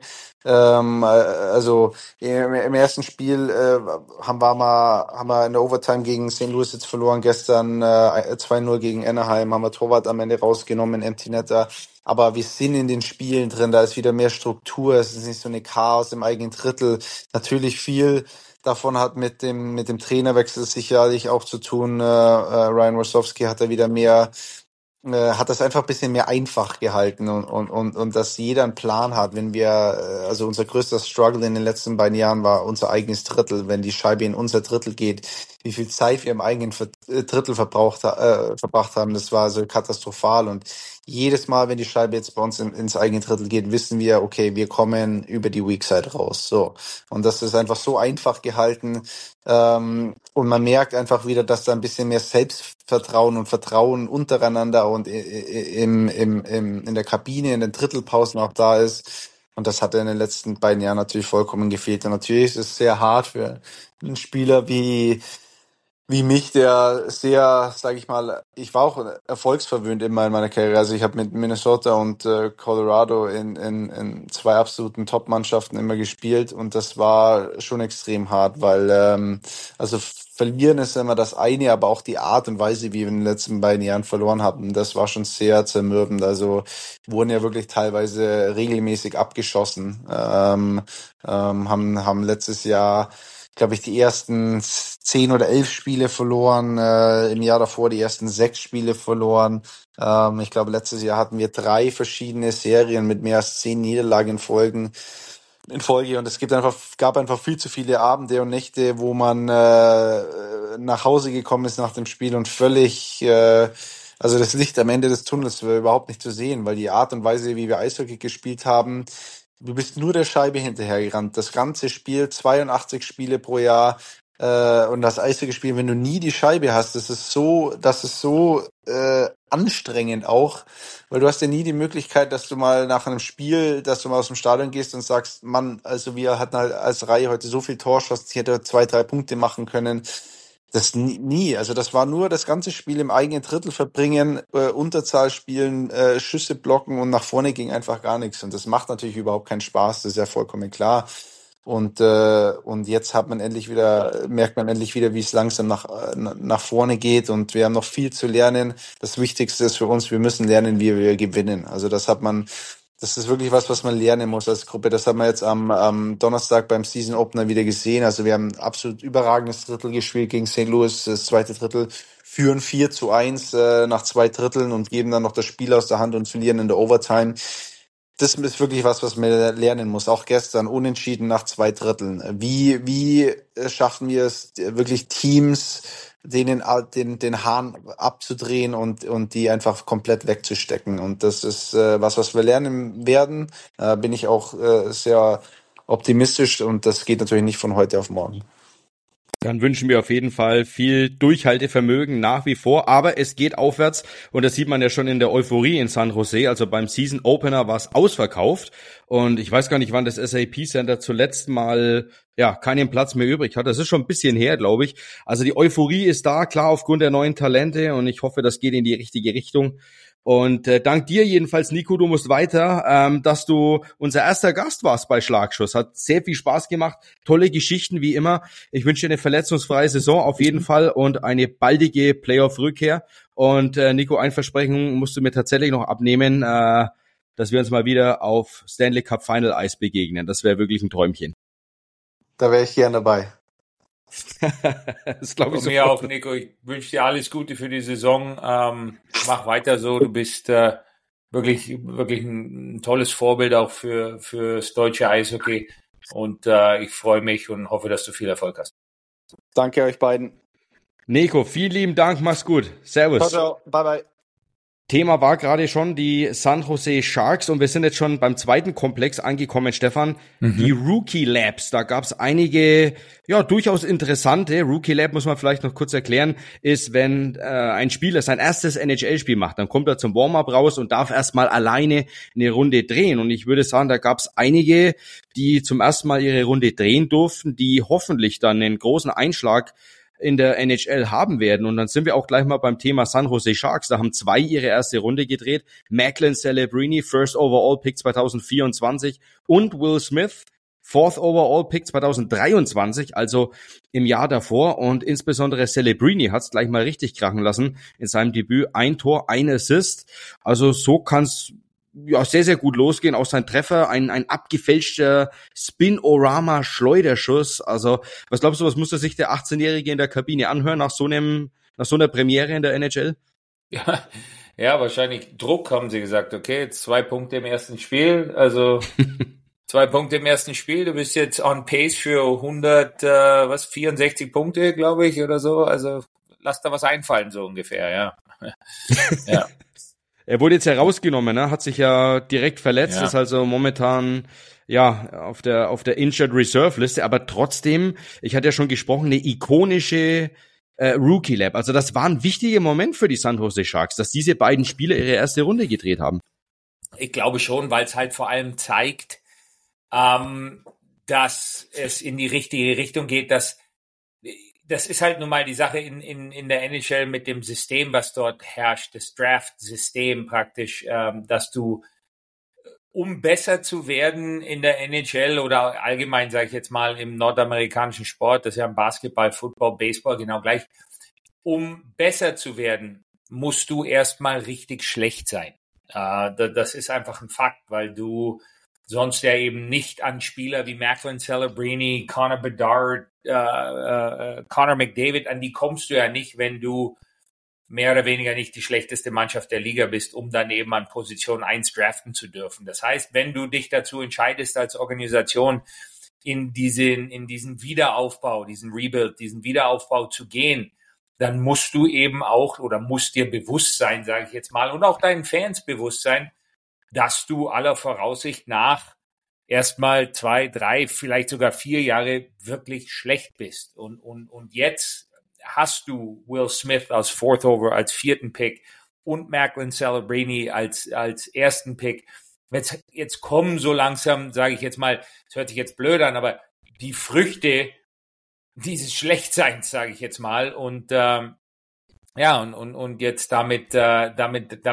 also im ersten Spiel haben wir in der Overtime gegen St. Louis jetzt verloren, gestern 2-0 gegen Anaheim, haben wir Torwart am Ende rausgenommen, Empty Netter. Aber wir sind in den Spielen drin, da ist wieder mehr Struktur, es ist nicht so eine Chaos im eigenen Drittel. Natürlich viel davon hat mit dem Trainerwechsel sicherlich auch zu tun. Ryan Rosowski hat da wieder hat das einfach ein bisschen mehr einfach gehalten und dass jeder einen Plan hat. Wenn wir, also unser größter Struggle in den letzten beiden Jahren war unser eigenes Drittel. Wenn die Scheibe in unser Drittel geht, wie viel Zeit wir im eigenen Drittel verbracht haben, das war so katastrophal. Und jedes Mal, wenn die Scheibe jetzt bei uns ins eigene Drittel geht, wissen wir, okay, wir kommen über die Weak Side raus. So. Und das ist einfach so einfach gehalten. Und man merkt einfach wieder, dass da ein bisschen mehr Selbstvertrauen und Vertrauen untereinander und in der Kabine, in den Drittelpausen auch da ist. Und das hat in den letzten beiden Jahren natürlich vollkommen gefehlt. Und natürlich ist es sehr hart für einen Spieler wie mich, der sehr, sage ich mal, ich war auch erfolgsverwöhnt immer in meiner Karriere. Also ich habe mit Minnesota und Colorado in 2 absoluten Top-Mannschaften immer gespielt und das war schon extrem hart, weil also verlieren ist immer das eine, aber auch die Art und Weise, wie wir in den letzten beiden Jahren verloren haben, das war schon sehr zermürbend. Also wurden ja wirklich teilweise regelmäßig abgeschossen, haben letztes Jahr, glaube ich, die ersten 10 oder 11 Spiele verloren, im Jahr davor die ersten 6 Spiele verloren. Ich glaube, letztes Jahr hatten wir 3 verschiedene Serien mit mehr als 10 Niederlagen in Folge und gab einfach viel zu viele Abende und Nächte, wo man nach Hause gekommen ist nach dem Spiel und völlig, also das Licht am Ende des Tunnels war überhaupt nicht zu sehen, weil die Art und Weise, wie wir Eishockey gespielt haben, du bist nur der Scheibe hinterhergerannt. Das ganze Spiel, 82 Spiele pro Jahr, und das Eishockeyspiel, wenn du nie die Scheibe hast, das ist so anstrengend auch, weil du hast ja nie die Möglichkeit, dass du mal nach einem Spiel, dass du mal aus dem Stadion gehst und sagst, Mann, also wir hatten halt als Reihe heute so viel Torschuss, ich hätte 2, 3 Punkte machen können. Das nie. Also das war nur das ganze Spiel im eigenen Drittel verbringen, Unterzahl spielen, Schüsse blocken und nach vorne ging einfach gar nichts. Und das macht natürlich überhaupt keinen Spaß, das ist ja vollkommen klar. Und jetzt merkt man endlich wieder, wie es langsam nach vorne geht. Und wir haben noch viel zu lernen. Das Wichtigste ist für uns, wir müssen lernen, wie wir gewinnen. Also das ist wirklich was man lernen muss als Gruppe. Das haben wir jetzt am Donnerstag beim Season Opener wieder gesehen. Also wir haben ein absolut überragendes Drittel gespielt gegen St. Louis. Das zweite Drittel führen 4-1 nach 2 Dritteln und geben dann noch das Spiel aus der Hand und verlieren in der Overtime. Das ist wirklich was man lernen muss. Auch gestern unentschieden nach 2 Dritteln. Wie schaffen wir es wirklich Teams, den Hahn abzudrehen und die einfach komplett wegzustecken? Und das ist was wir lernen werden. Bin ich auch sehr optimistisch und das geht natürlich nicht von heute auf morgen. Dann wünschen wir auf jeden Fall viel Durchhaltevermögen nach wie vor, aber es geht aufwärts und das sieht man ja schon in der Euphorie in San Jose. Also beim Season Opener war es ausverkauft und ich weiß gar nicht, wann das SAP Center zuletzt mal keinen Platz mehr übrig hat. Das ist schon ein bisschen her, glaube ich. Also die Euphorie ist da, klar, aufgrund der neuen Talente und ich hoffe, das geht in die richtige Richtung. Und dank dir jedenfalls, Nico, du musst weiter, dass du unser erster Gast warst bei Schlagschuss. Hat sehr viel Spaß gemacht, tolle Geschichten wie immer. Ich wünsche dir eine verletzungsfreie Saison auf jeden Fall und eine baldige Playoff-Rückkehr. Und Nico, ein Versprechen musst du mir tatsächlich noch abnehmen, dass wir uns mal wieder auf Stanley Cup Final Eis begegnen. Das wäre wirklich ein Träumchen. Da wäre ich gern dabei. Das glaube ich mir auch, Nico. Ich wünsche dir alles Gute für die Saison. Mach weiter so. Du bist wirklich ein tolles Vorbild auch fürs deutsche Eishockey. Und ich freue mich und hoffe, dass du viel Erfolg hast. Danke euch beiden. Nico, vielen lieben Dank. Mach's gut. Servus. Ciao, ciao. Bye, bye. Thema war gerade schon die San Jose Sharks und wir sind jetzt schon beim zweiten Komplex angekommen, Stefan. Die Rookie Labs, da gab es einige, durchaus interessante. Rookie Lab, muss man vielleicht noch kurz erklären, ist, wenn ein Spieler sein erstes NHL-Spiel macht, dann kommt er zum Warm-up raus und darf erstmal alleine eine Runde drehen. Und ich würde sagen, da gab es einige, die zum ersten Mal ihre Runde drehen durften, die hoffentlich dann einen großen Einschlag in der NHL haben werden. Und dann sind wir auch gleich mal beim Thema San Jose Sharks. Da haben 2 ihre erste Runde gedreht. Macklin Celebrini, First Overall Pick 2024 und Will Smith, Fourth Overall Pick 2023, also im Jahr davor. Und insbesondere Celebrini hat es gleich mal richtig krachen lassen in seinem Debüt. 1 Tor, 1 Assist. Also so kann's sehr, sehr gut losgehen. Auch sein Treffer, ein abgefälschter Spin-Orama-Schleuderschuss. Also, was glaubst du, was musste sich der 18-Jährige in der Kabine anhören nach so einer Premiere in der NHL? Ja, wahrscheinlich Druck, haben sie gesagt. Okay, jetzt 2 Punkte im ersten Spiel. Also 2 Punkte im ersten Spiel. Du bist jetzt on pace für 64 Punkte, glaube ich, oder so. Also lass da was einfallen, so ungefähr, ja. Ja. Er wurde jetzt herausgenommen, ne? Hat sich ja direkt verletzt, ist also momentan auf der Injured Reserve Liste, aber trotzdem, ich hatte ja schon gesprochen, eine ikonische Rookie Lab. Also das war ein wichtiger Moment für die San Jose Sharks, dass diese beiden Spieler ihre erste Runde gedreht haben. Ich glaube schon, weil es halt vor allem zeigt, dass es in die richtige Richtung geht, das ist halt nun mal die Sache in der NHL mit dem System, was dort herrscht, das Draft-System praktisch, dass du, um besser zu werden in der NHL oder allgemein, sage ich jetzt mal, im nordamerikanischen Sport, das ist ja im Basketball, Football, Baseball genau gleich, um besser zu werden, musst du erstmal richtig schlecht sein. Das ist einfach ein Fakt, weil du sonst ja eben nicht an Spieler wie Macklin Celebrini, Connor Bedard, Connor McDavid, an die kommst du ja nicht, wenn du mehr oder weniger nicht die schlechteste Mannschaft der Liga bist, um dann eben an Position 1 draften zu dürfen. Das heißt, wenn du dich dazu entscheidest als Organisation in diesen Wiederaufbau, diesen Rebuild, diesen Wiederaufbau zu gehen, dann musst du eben auch oder musst dir bewusst sein, sage ich jetzt mal, und auch deinen Fans bewusst sein, dass du aller Voraussicht nach erstmal 2, 3, vielleicht sogar 4 Jahre wirklich schlecht bist. Und jetzt hast du Will Smith als Fourth Over, als 4. Pick und Macklin Celebrini als ersten Pick. Jetzt kommen so langsam, sage ich jetzt mal, es hört sich jetzt blöd an, aber die Früchte dieses Schlechtseins, sage ich jetzt mal. Und und jetzt damit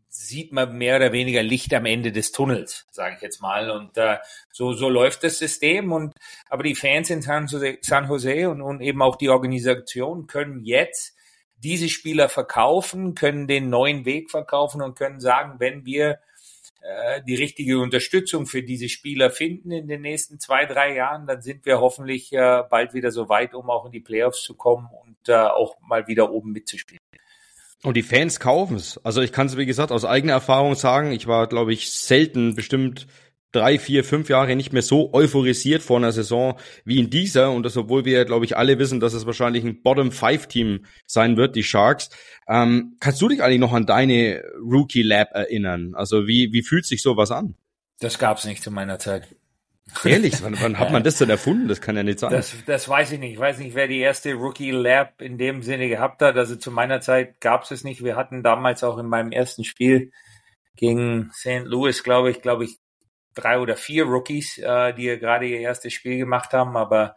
sieht man mehr oder weniger Licht am Ende des Tunnels, sage ich jetzt mal. Und so läuft das System. Aber die Fans in San Jose und eben auch die Organisation können jetzt diese Spieler verkaufen, können den neuen Weg verkaufen und können sagen, wenn wir die richtige Unterstützung für diese Spieler finden in den nächsten 2-3 Jahren, dann sind wir hoffentlich bald wieder so weit, um auch in die Playoffs zu kommen und auch mal wieder oben mitzuspielen. Und die Fans kaufen es. Also ich kann es, wie gesagt, aus eigener Erfahrung sagen, ich war, glaube ich, selten, bestimmt 3, 4, 5 Jahre nicht mehr so euphorisiert vor einer Saison wie in dieser. Und das, obwohl wir, glaube ich, alle wissen, dass es wahrscheinlich ein Bottom-5-Team sein wird, die Sharks. Kannst du dich eigentlich noch an deine Rookie-Lab erinnern? Also wie fühlt sich sowas an? Das gab's nicht zu meiner Zeit. Ehrlich? Wann hat man das denn erfunden? Das kann ja nicht sein. Das weiß ich nicht. Ich weiß nicht, wer die erste Rookie Lab in dem Sinne gehabt hat. Also zu meiner Zeit gab's es nicht. Wir hatten damals auch in meinem ersten Spiel gegen St. Louis, glaube ich, 3 oder 4 Rookies, die gerade ihr erstes Spiel gemacht haben. Aber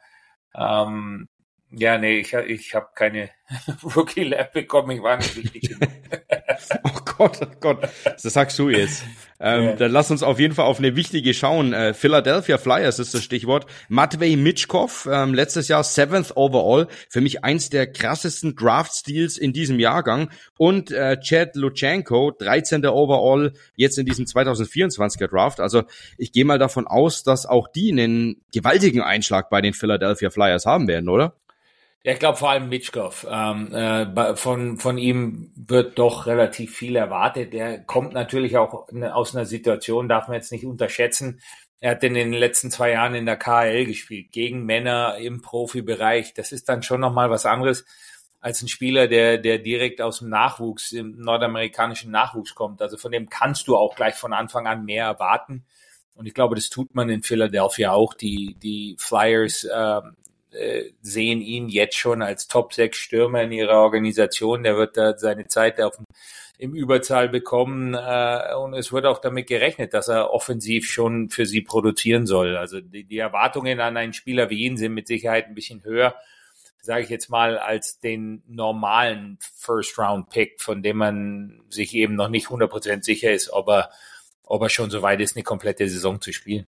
ich habe keine Rookie Lab bekommen. Ich war nicht wichtig genug. Oh Gott, das sagst du jetzt. Dann lass uns auf jeden Fall auf eine wichtige schauen. Philadelphia Flyers ist das Stichwort. Matvei Michkov, letztes Jahr 7th overall. Für mich eins der krassesten Draft-Steals in diesem Jahrgang. Und Chad Luchenko, 13. overall, jetzt in diesem 2024er Draft. Also ich gehe mal davon aus, dass auch die einen gewaltigen Einschlag bei den Philadelphia Flyers haben werden, oder? Ja, ich glaube vor allem Michkov. Von ihm wird doch relativ viel erwartet. Er kommt natürlich auch aus einer Situation, darf man jetzt nicht unterschätzen. Er hat in den letzten 2 Jahren in der KHL gespielt, gegen Männer im Profibereich. Das ist dann schon nochmal was anderes als ein Spieler, der direkt aus dem Nachwuchs, im nordamerikanischen Nachwuchs kommt. Also von dem kannst du auch gleich von Anfang an mehr erwarten. Und ich glaube, das tut man in Philadelphia auch. Die Flyers sehen ihn jetzt schon als Top-6-Stürmer in ihrer Organisation. Der wird da seine Zeit im Überzahl bekommen und es wird auch damit gerechnet, dass er offensiv schon für sie produzieren soll. Also die Erwartungen an einen Spieler wie ihn sind mit Sicherheit ein bisschen höher, sage ich jetzt mal, als den normalen First-Round-Pick, von dem man sich eben noch nicht 100% sicher ist, ob er schon so weit ist, eine komplette Saison zu spielen.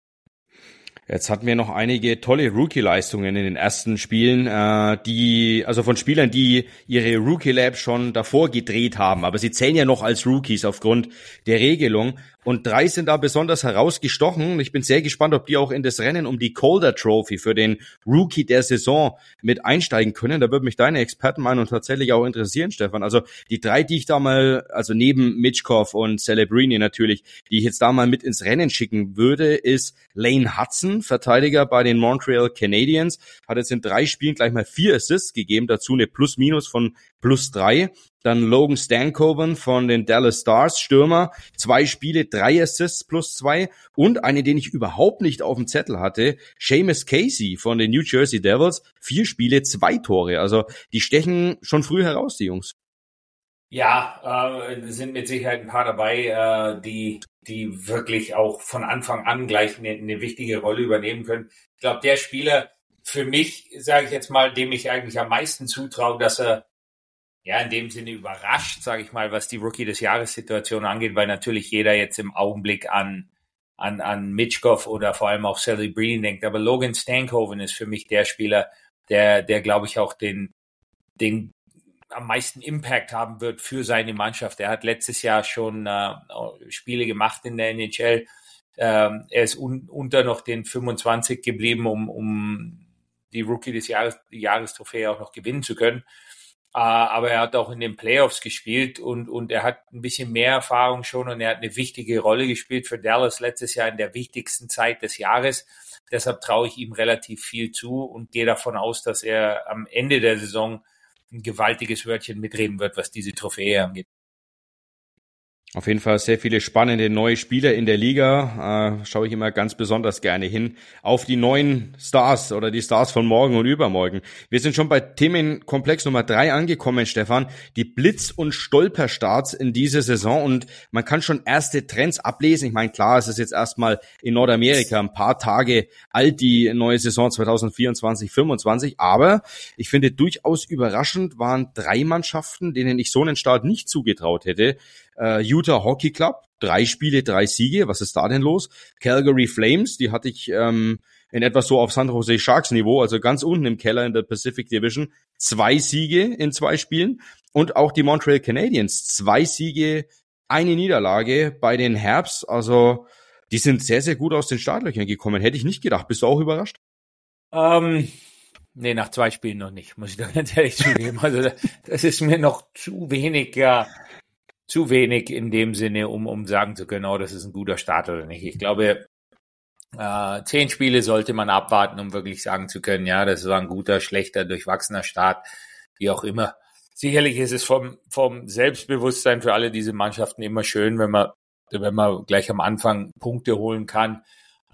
Jetzt hatten wir noch einige tolle Rookie-Leistungen in den ersten Spielen, also von Spielern, die ihre Rookie-Lab schon davor gedreht haben, aber sie zählen ja noch als Rookies aufgrund der Regelung. Und 3 sind da besonders herausgestochen. Ich bin sehr gespannt, ob die auch in das Rennen um die Calder Trophy für den Rookie der Saison mit einsteigen können. Da würde mich deine Expertenmeinung tatsächlich auch interessieren, Stefan. Also die 3, die ich da mal, also neben Michkov und Celebrini natürlich, die ich jetzt da mal mit ins Rennen schicken würde, ist Lane Hudson, Verteidiger bei den Montreal Canadiens, hat jetzt in 3 Spielen gleich mal 4 Assists gegeben, dazu eine Plus-Minus von +3. Dann Logan Stankoven von den Dallas Stars, Stürmer, 2 Spiele, 3 Assists +2 und einen, den ich überhaupt nicht auf dem Zettel hatte, Seamus Casey von den New Jersey Devils, 4 Spiele, 2 Tore. Also die stechen schon früh heraus, die Jungs. Ja, sind mit Sicherheit ein paar dabei, die wirklich auch von Anfang an gleich eine wichtige Rolle übernehmen können. Ich glaube, der Spieler für mich, sage ich jetzt mal, dem ich eigentlich am meisten zutraue, dass er ja in dem Sinne überrascht, sage ich mal, was die Rookie des Jahres-Situation angeht, weil natürlich jeder jetzt im Augenblick an Michkov oder vor allem auch Celebrini denkt. Aber Logan Stankoven ist für mich der Spieler, der glaube ich auch den am meisten Impact haben wird für seine Mannschaft. Er hat letztes Jahr schon Spiele gemacht in der NHL. Er ist unter noch den 25 geblieben, um die Rookie des Jahres-Trophäe auch noch gewinnen zu können. Aber er hat auch in den Playoffs gespielt und er hat ein bisschen mehr Erfahrung schon und er hat eine wichtige Rolle gespielt für Dallas letztes Jahr in der wichtigsten Zeit des Jahres. Deshalb traue ich ihm relativ viel zu und gehe davon aus, dass er am Ende der Saison ein gewaltiges Wörtchen mitreden wird, was diese Trophäe angeht. Auf jeden Fall sehr viele spannende neue Spieler in der Liga. Schaue ich immer ganz besonders gerne hin auf die neuen Stars oder die Stars von morgen und übermorgen. Wir sind schon bei Themenkomplex Nummer 3 angekommen, Stefan. Die Blitz- und Stolperstarts in dieser Saison und man kann schon erste Trends ablesen. Ich meine, klar, es ist jetzt erstmal in Nordamerika ein paar Tage alt, die neue Saison 2024-25, aber ich finde durchaus überraschend waren 3 Mannschaften, denen ich so einen Start nicht zugetraut hätte. Utah Hockey Club, 3 Spiele, 3 Siege. Was ist da denn los? Calgary Flames, die hatte ich in etwas so auf San Jose Sharks Niveau, also ganz unten im Keller in der Pacific Division. 2 Siege in 2 Spielen. Und auch die Montreal Canadiens, 2 Siege, 1 Niederlage bei den Herbs. Also die sind sehr, sehr gut aus den Startlöchern gekommen. Hätte ich nicht gedacht. Bist du auch überrascht? Nee, nach 2 Spielen noch nicht, muss ich da ganz ehrlich zugeben. Also das ist mir noch zu wenig in dem Sinne, um sagen zu können, oh, das ist ein guter Start oder nicht. Ich glaube, 10 Spiele sollte man abwarten, um wirklich sagen zu können, ja, das war ein guter, schlechter, durchwachsener Start, wie auch immer. Sicherlich ist es vom Selbstbewusstsein für alle diese Mannschaften immer schön, wenn man gleich am Anfang Punkte holen kann.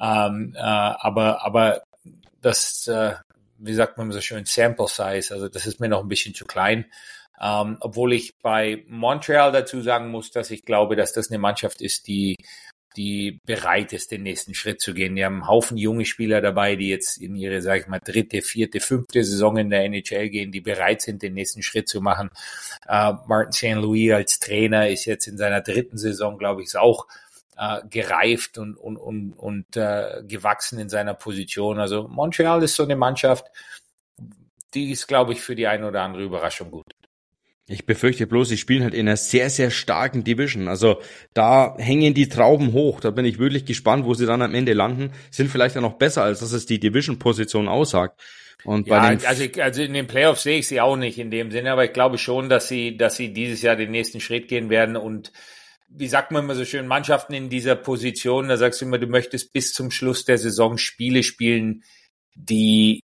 Aber das, wie sagt man so schön, Sample Size, also das ist mir noch ein bisschen zu klein. Obwohl ich bei Montreal dazu sagen muss, dass ich glaube, dass das eine Mannschaft ist, die bereit ist, den nächsten Schritt zu gehen. Die haben einen Haufen junge Spieler dabei, die jetzt in ihre, sag ich mal, 3., 4., 5. Saison in der NHL gehen, die bereit sind, den nächsten Schritt zu machen. Martin St. Louis als Trainer ist jetzt in seiner 3. Saison, glaube ich, ist auch gereift und gewachsen in seiner Position. Also Montreal ist so eine Mannschaft, die ist, glaube ich, für die eine oder andere Überraschung gut. Ich befürchte bloß, sie spielen halt in einer sehr, sehr starken Division. Also da hängen die Trauben hoch. Da bin ich wirklich gespannt, wo sie dann am Ende landen. Sind vielleicht ja noch besser, als dass es die Division-Position aussagt. Und ja, also in den Playoffs sehe ich sie auch nicht in dem Sinne, aber ich glaube schon, dass sie dieses Jahr den nächsten Schritt gehen werden. Und wie sagt man immer so schön, Mannschaften in dieser Position, da sagst du immer, du möchtest bis zum Schluss der Saison Spiele spielen, die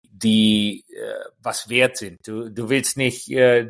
was wert sind. Du willst nicht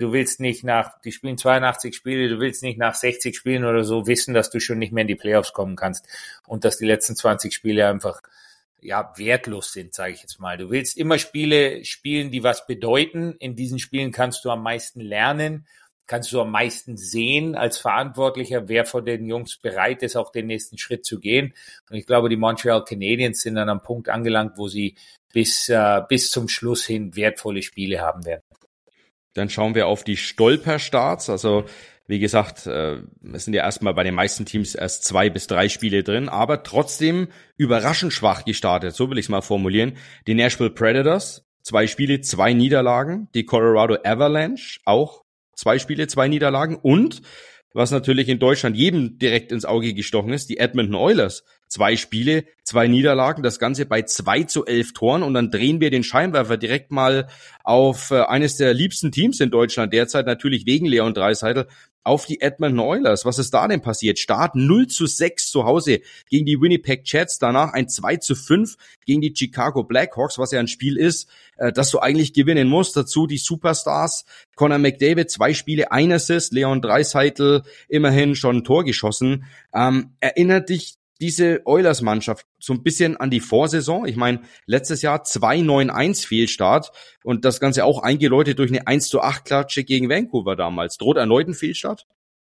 die spielen 82 Spiele, du willst nicht nach 60 Spielen oder so wissen, dass du schon nicht mehr in die Playoffs kommen kannst und dass die letzten 20 Spiele einfach wertlos sind, sage ich jetzt mal. Du willst immer Spiele spielen, die was bedeuten. In diesen Spielen kannst du am meisten lernen, kannst du am meisten sehen als Verantwortlicher, wer von den Jungs bereit ist, auch den nächsten Schritt zu gehen. Und ich glaube, die Montreal Canadiens sind dann am Punkt angelangt, wo sie bis zum Schluss hin wertvolle Spiele haben werden. Dann schauen wir auf die Stolperstarts. Also wie gesagt, es sind ja erstmal bei den meisten Teams erst 2 bis 3 Spiele drin, aber trotzdem überraschend schwach gestartet, so will ich es mal formulieren. Die Nashville Predators, 2 Spiele, 2 Niederlagen. Die Colorado Avalanche, auch 2 Spiele, 2 Niederlagen. Und, was natürlich in Deutschland jedem direkt ins Auge gestochen ist, die Edmonton Oilers. 2 Spiele, 2 Niederlagen, das Ganze bei 2-11 Toren. Und dann drehen wir den Scheinwerfer direkt mal auf eines der liebsten Teams in Deutschland derzeit, natürlich wegen Leon Draisaitl, auf die Edmonton Oilers. Was ist da denn passiert? Start 0-6 zu Hause gegen die Winnipeg Jets, danach ein 2-5 gegen die Chicago Blackhawks, was ja ein Spiel ist, das du eigentlich gewinnen musst. Dazu die Superstars, Connor McDavid, 2 Spiele, 1 Assist, Leon Draisaitl immerhin schon ein Tor geschossen. Erinnert dich diese Oilers-Mannschaft so ein bisschen an die Vorsaison? Ich meine, letztes Jahr 2-9-1 Fehlstart und das Ganze auch eingeläutet durch eine 1-8 Klatsche gegen Vancouver damals. Droht erneut ein Fehlstart?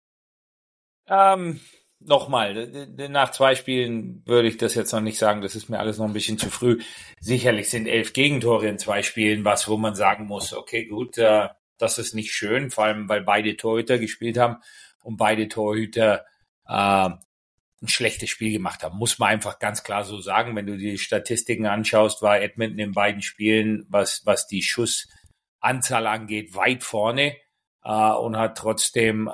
Nochmal, nach 2 Spielen würde ich das jetzt noch nicht sagen, das ist mir alles noch ein bisschen zu früh. Sicherlich sind 11 Gegentore in 2 Spielen was, wo man sagen muss, okay, gut, das ist nicht schön, vor allem, weil beide Torhüter gespielt haben und beide Torhüter ein schlechtes Spiel gemacht haben, muss man einfach ganz klar so sagen. Wenn du die Statistiken anschaust, war Edmonton in beiden Spielen, was die Schussanzahl angeht, weit vorne und hat trotzdem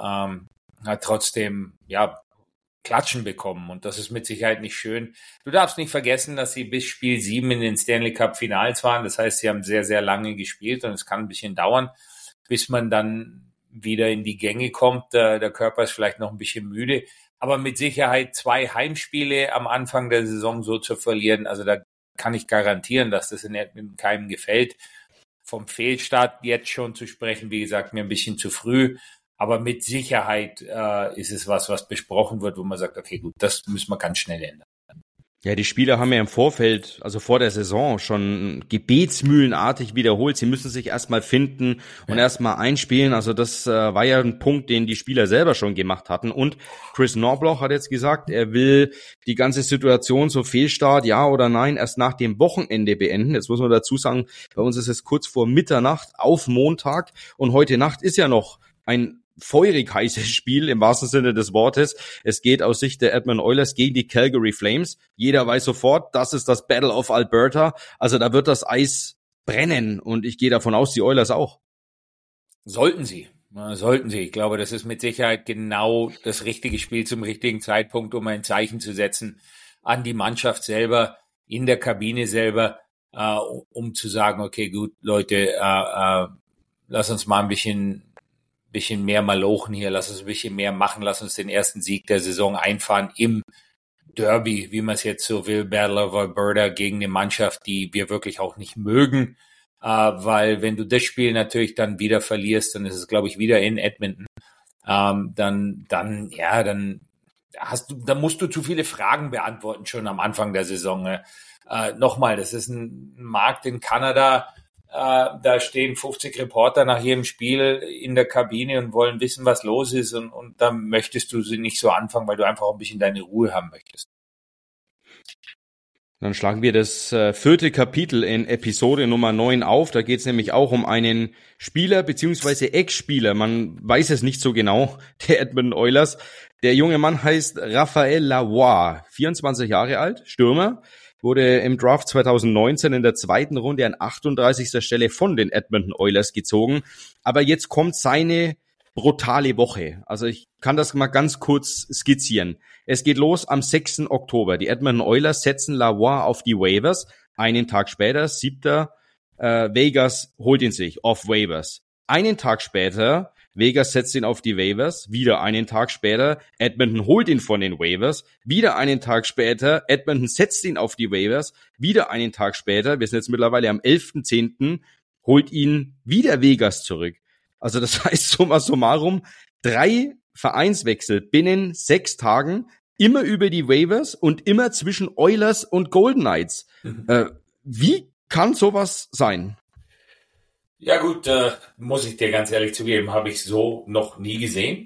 Klatschen bekommen und das ist mit Sicherheit nicht schön. Du darfst nicht vergessen, dass sie bis Spiel 7 in den Stanley Cup Finals waren. Das heißt, sie haben sehr, sehr lange gespielt und es kann ein bisschen dauern, bis man dann wieder in die Gänge kommt. Der Körper ist vielleicht noch ein bisschen müde. Aber mit Sicherheit 2 Heimspiele am Anfang der Saison so zu verlieren, also da kann ich garantieren, dass das in keinem gefällt. Vom Fehlstart jetzt schon zu sprechen, wie gesagt, mir ein bisschen zu früh. Aber mit Sicherheit ist es was besprochen wird, wo man sagt, okay, gut, das müssen wir ganz schnell ändern. Ja, die Spieler haben ja im Vorfeld, also vor der Saison, schon gebetsmühlenartig wiederholt. Sie müssen sich erstmal finden und erstmal einspielen. Also das war ja ein Punkt, den die Spieler selber schon gemacht hatten. Und Chris Knoblauch hat jetzt gesagt, er will die ganze Situation, so Fehlstart, ja oder nein, erst nach dem Wochenende beenden. Jetzt muss man dazu sagen, bei uns ist es kurz vor Mitternacht auf Montag und heute Nacht ist ja noch ein feurig heißes Spiel im wahrsten Sinne des Wortes. Es geht aus Sicht der Edmonton Oilers gegen die Calgary Flames. Jeder weiß sofort, das ist das Battle of Alberta. Also da wird das Eis brennen und ich gehe davon aus, die Oilers auch. Sollten sie. Ich glaube, das ist mit Sicherheit genau das richtige Spiel zum richtigen Zeitpunkt, um ein Zeichen zu setzen an die Mannschaft selber, in der Kabine selber, um zu sagen, okay, gut, Leute, lass uns mal ein bisschen mehr malochen hier, lass uns ein bisschen mehr machen, lass uns den ersten Sieg der Saison einfahren im Derby, wie man es jetzt so will, Battle of Alberta gegen eine Mannschaft, die wir wirklich auch nicht mögen, weil wenn du das Spiel natürlich dann wieder verlierst, dann ist es, glaube ich, wieder in Edmonton, dann musst du zu viele Fragen beantworten schon am Anfang der Saison. Nochmal, das ist ein Markt in Kanada, da stehen 50 Reporter nach jedem Spiel in der Kabine und wollen wissen, was los ist und da möchtest du sie nicht so anfangen, weil du einfach auch ein bisschen deine Ruhe haben möchtest. Dann schlagen wir das 4. Kapitel in Episode Nummer 9 auf. Da geht es nämlich auch um einen Spieler bzw. Ex-Spieler. Man weiß es nicht so genau, der Edmonton Oilers. Der junge Mann heißt Raphael Lavoie, 24 Jahre alt, Stürmer, wurde im Draft 2019 in der 2. Runde an 38. Stelle von den Edmonton Oilers gezogen. Aber jetzt kommt seine brutale Woche. Also ich kann das mal ganz kurz skizzieren. Es geht los am 6. Oktober. Die Edmonton Oilers setzen Lavoie auf die Waivers. Einen Tag später, 7. Vegas holt ihn sich auf Waivers. Einen Tag später, Vegas setzt ihn auf die Waivers. Wieder einen Tag später, Edmonton holt ihn von den Waivers. Wieder einen Tag später, Edmonton setzt ihn auf die Waivers. Wieder einen Tag später, wir sind jetzt mittlerweile am 11.10., holt ihn wieder Vegas zurück. Also das heißt, summa summarum, 3 Vereinswechsel binnen 6 Tagen, immer über die Waivers und immer zwischen Oilers und Golden Knights. Wie kann sowas sein? Ja gut, muss ich dir ganz ehrlich zugeben, habe ich so noch nie gesehen.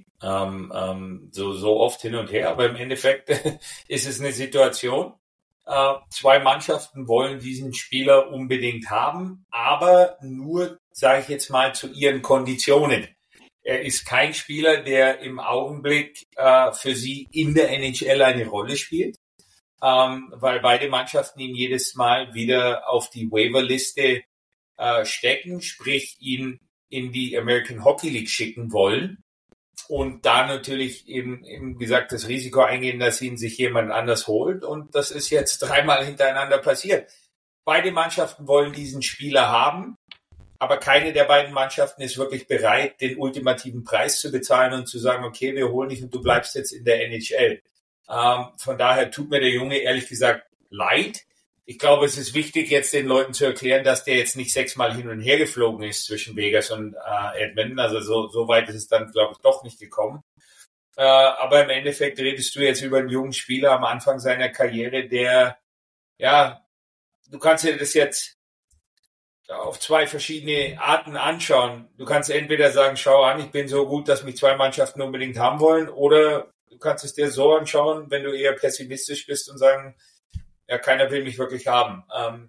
So oft hin und her, aber im Endeffekt ist es eine Situation. 2 Mannschaften wollen diesen Spieler unbedingt haben, aber nur, sage ich jetzt mal, zu ihren Konditionen. Er ist kein Spieler, der im Augenblick für sie in der NHL eine Rolle spielt, weil beide Mannschaften ihn jedes Mal wieder auf die Waiver-Liste stecken, sprich ihn in die American Hockey League schicken wollen und da natürlich eben gesagt das Risiko eingehen, dass ihn sich jemand anders holt und das ist jetzt 3-mal hintereinander passiert. Beide Mannschaften wollen diesen Spieler haben, aber keine der beiden Mannschaften ist wirklich bereit, den ultimativen Preis zu bezahlen und zu sagen, okay, wir holen dich und du bleibst jetzt in der NHL. Von daher tut mir der Junge ehrlich gesagt leid. Ich glaube, es ist wichtig, jetzt den Leuten zu erklären, dass der jetzt nicht 6-mal hin und her geflogen ist zwischen Vegas und Edmonton. Also so weit ist es dann, glaube ich, doch nicht gekommen. Aber im Endeffekt redest du jetzt über einen jungen Spieler am Anfang seiner Karriere, der, ja, du kannst dir das jetzt auf 2 verschiedene Arten anschauen. Du kannst entweder sagen, schau an, ich bin so gut, dass mich 2 Mannschaften unbedingt haben wollen, oder du kannst es dir so anschauen, wenn du eher pessimistisch bist und sagen, ja, keiner will mich wirklich haben.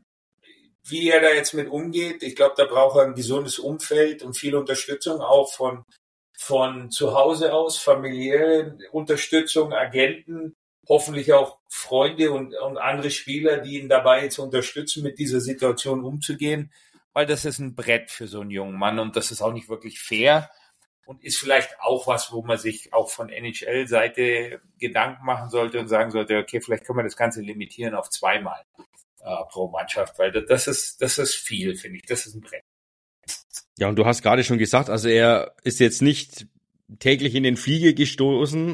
Wie er da jetzt mit umgeht, ich glaube, da braucht er ein gesundes Umfeld und viel Unterstützung, auch von zu Hause aus, familiäre Unterstützung, Agenten, hoffentlich auch Freunde und andere Spieler, die ihn dabei jetzt unterstützen, mit dieser Situation umzugehen, weil das ist ein Brett für so einen jungen Mann und das ist auch nicht wirklich fair und ist vielleicht auch was, wo man sich auch von NHL-Seite Gedanken machen sollte und sagen sollte, okay, vielleicht können wir das Ganze limitieren auf 2-mal pro Mannschaft, weil das ist viel, finde ich. Das ist ein Brett. Ja, und du hast gerade schon gesagt, also er ist jetzt nicht täglich in den Flieger gestoßen,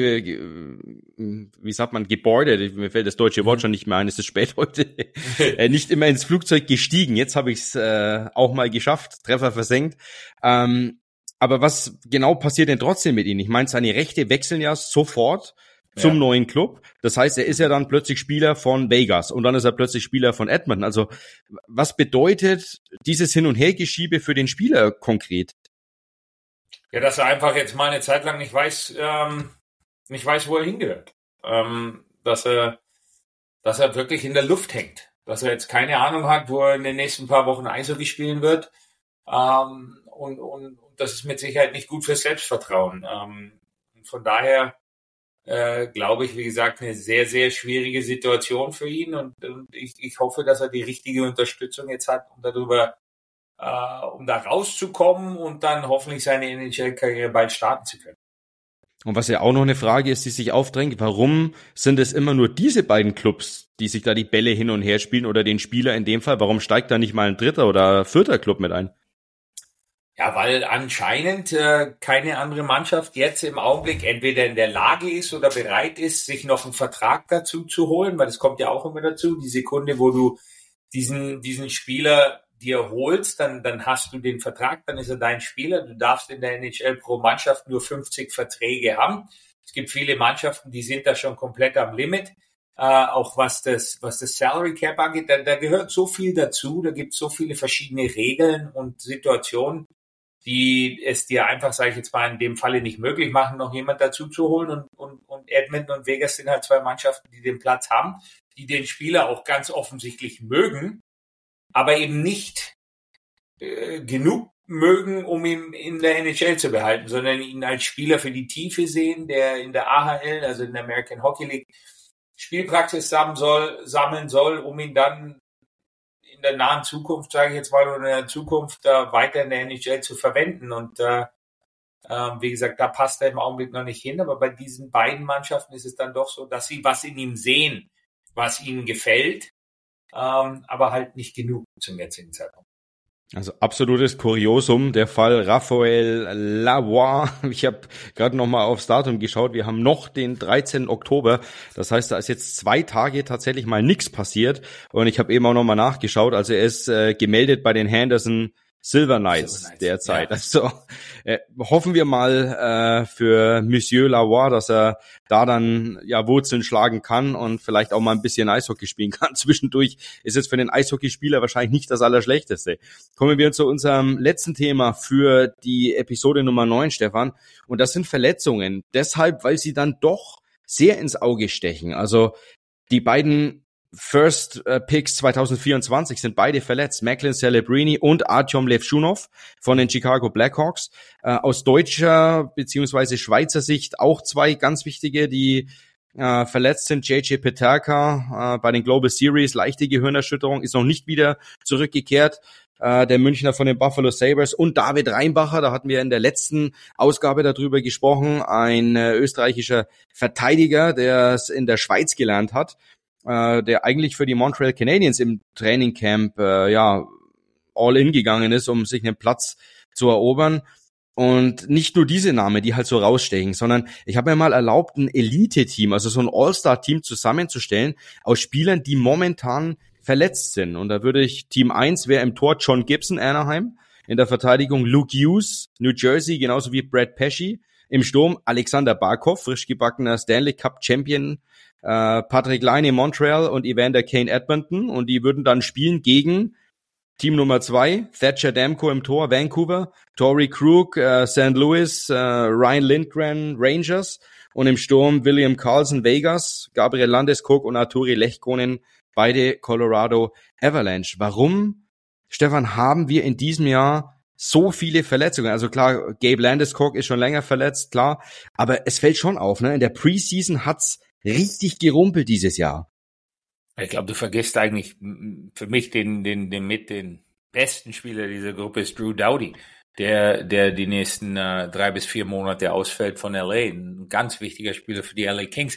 wie sagt man, gebordet, mir fällt das deutsche Wort schon nicht mehr ein, es ist spät heute, nicht immer ins Flugzeug gestiegen, jetzt habe ich es auch mal geschafft, Treffer versenkt, aber was genau passiert denn trotzdem mit ihm? Ich meine, seine Rechte wechseln ja sofort zum neuen Club, das heißt, er ist ja dann plötzlich Spieler von Vegas und dann ist er plötzlich Spieler von Edmonton, also was bedeutet dieses Hin- und Hergeschiebe für den Spieler konkret? Ja, dass er einfach jetzt mal eine Zeit lang nicht weiß, wo er hingehört. Dass er wirklich in der Luft hängt. Dass er jetzt keine Ahnung hat, wo er in den nächsten paar Wochen Eishockey spielen wird. Und das ist mit Sicherheit nicht gut fürs Selbstvertrauen. Von daher glaube ich, wie gesagt, eine sehr, sehr schwierige Situation für ihn und ich hoffe, dass er die richtige Unterstützung jetzt hat, um da rauszukommen und dann hoffentlich seine NHL-Karriere bald starten zu können. Und was ja auch noch eine Frage ist, die sich aufdrängt, warum sind es immer nur diese beiden Clubs, die sich da die Bälle hin und her spielen oder den Spieler in dem Fall? Warum steigt da nicht mal ein dritter oder vierter Club mit ein? Ja, weil anscheinend keine andere Mannschaft jetzt im Augenblick entweder in der Lage ist oder bereit ist, sich noch einen Vertrag dazu zu holen, weil das kommt ja auch immer dazu. Die Sekunde, wo du diesen Spieler dir holst, dann hast du den Vertrag, dann ist er dein Spieler. Du darfst in der NHL pro Mannschaft nur 50 Verträge haben. Es gibt viele Mannschaften, die sind da schon komplett am Limit. Auch was das Salary Cap angeht, da gehört so viel dazu. Da gibt es so viele verschiedene Regeln und Situationen, die es dir einfach, sage ich jetzt mal, in dem Falle nicht möglich machen, noch jemand dazu zu holen. Und Edmonton und Vegas sind halt zwei Mannschaften, die den Platz haben, die den Spieler auch ganz offensichtlich mögen, aber eben nicht genug mögen, um ihn in der NHL zu behalten, sondern ihn als Spieler für die Tiefe sehen, der in der AHL, also in der American Hockey League, Spielpraxis sammeln soll, um ihn dann in der nahen Zukunft, sage ich jetzt mal, oder in der Zukunft weiter in der NHL zu verwenden. Und wie gesagt, da passt er im Augenblick noch nicht hin. Aber bei diesen beiden Mannschaften ist es dann doch so, dass sie was in ihm sehen, was ihnen gefällt, aber halt nicht genug zum jetzigen Zeitpunkt. Also absolutes Kuriosum, der Fall Raphael Lavoie. Ich habe gerade nochmal aufs Datum geschaut. Wir haben noch den 13. Oktober. Das heißt, da ist jetzt 2 Tage tatsächlich mal nichts passiert. Und ich habe eben auch nochmal nachgeschaut. Also er ist gemeldet bei den Henderson Silver Knights derzeit. Ja. Also hoffen wir mal für Monsieur Lavoie, dass er da dann ja Wurzeln schlagen kann und vielleicht auch mal ein bisschen Eishockey spielen kann. Zwischendurch ist jetzt für den Eishockeyspieler wahrscheinlich nicht das Allerschlechteste. Kommen wir zu unserem letzten Thema für die Episode Nummer 9, Stefan. Und das sind Verletzungen. Deshalb, weil sie dann doch sehr ins Auge stechen. Also die beiden First Picks 2024 sind beide verletzt. Macklin Celebrini und Artyom Levshunov von den Chicago Blackhawks. Aus deutscher beziehungsweise Schweizer Sicht auch 2 ganz wichtige, die verletzt sind. JJ Peterka bei den Global Series, leichte Gehirnerschütterung, ist noch nicht wieder zurückgekehrt. Der Münchner von den Buffalo Sabres und David Reinbacher, da hatten wir in der letzten Ausgabe darüber gesprochen, ein österreichischer Verteidiger, der es in der Schweiz gelernt hat, der eigentlich für die Montreal Canadiens im Trainingcamp all in gegangen ist, um sich einen Platz zu erobern. Und nicht nur diese Namen, die halt so rausstechen, sondern ich habe mir mal erlaubt, ein Elite-Team, also so ein All-Star-Team zusammenzustellen aus Spielern, die momentan verletzt sind. Und da würde ich Team 1 wäre im Tor John Gibson, Anaheim, in der Verteidigung Luke Hughes, New Jersey, genauso wie Brad Pesci, im Sturm Alexander Barkov, frisch gebackener Stanley Cup Champion, Patrick Laine Montreal und Evander Kane Edmonton, und die würden dann spielen gegen Team Nummer 2, Thatcher Demko im Tor, Vancouver, Torrey Krug, St. Louis, Ryan Lindgren, Rangers, und im Sturm William Karlsson, Vegas, Gabriel Landeskog und Arturi Lehkonen, beide Colorado Avalanche. Warum, Stefan, haben wir in diesem Jahr so viele Verletzungen? Also klar, Gabe Landeskog ist schon länger verletzt, klar, aber es fällt schon auf, ne? In der Preseason hat's richtig gerumpelt dieses Jahr. Ich glaube, du vergisst eigentlich für mich den besten Spieler dieser Gruppe ist Drew Doughty, der die nächsten 3 bis 4 Monate ausfällt von LA. Ein ganz wichtiger Spieler für die LA Kings.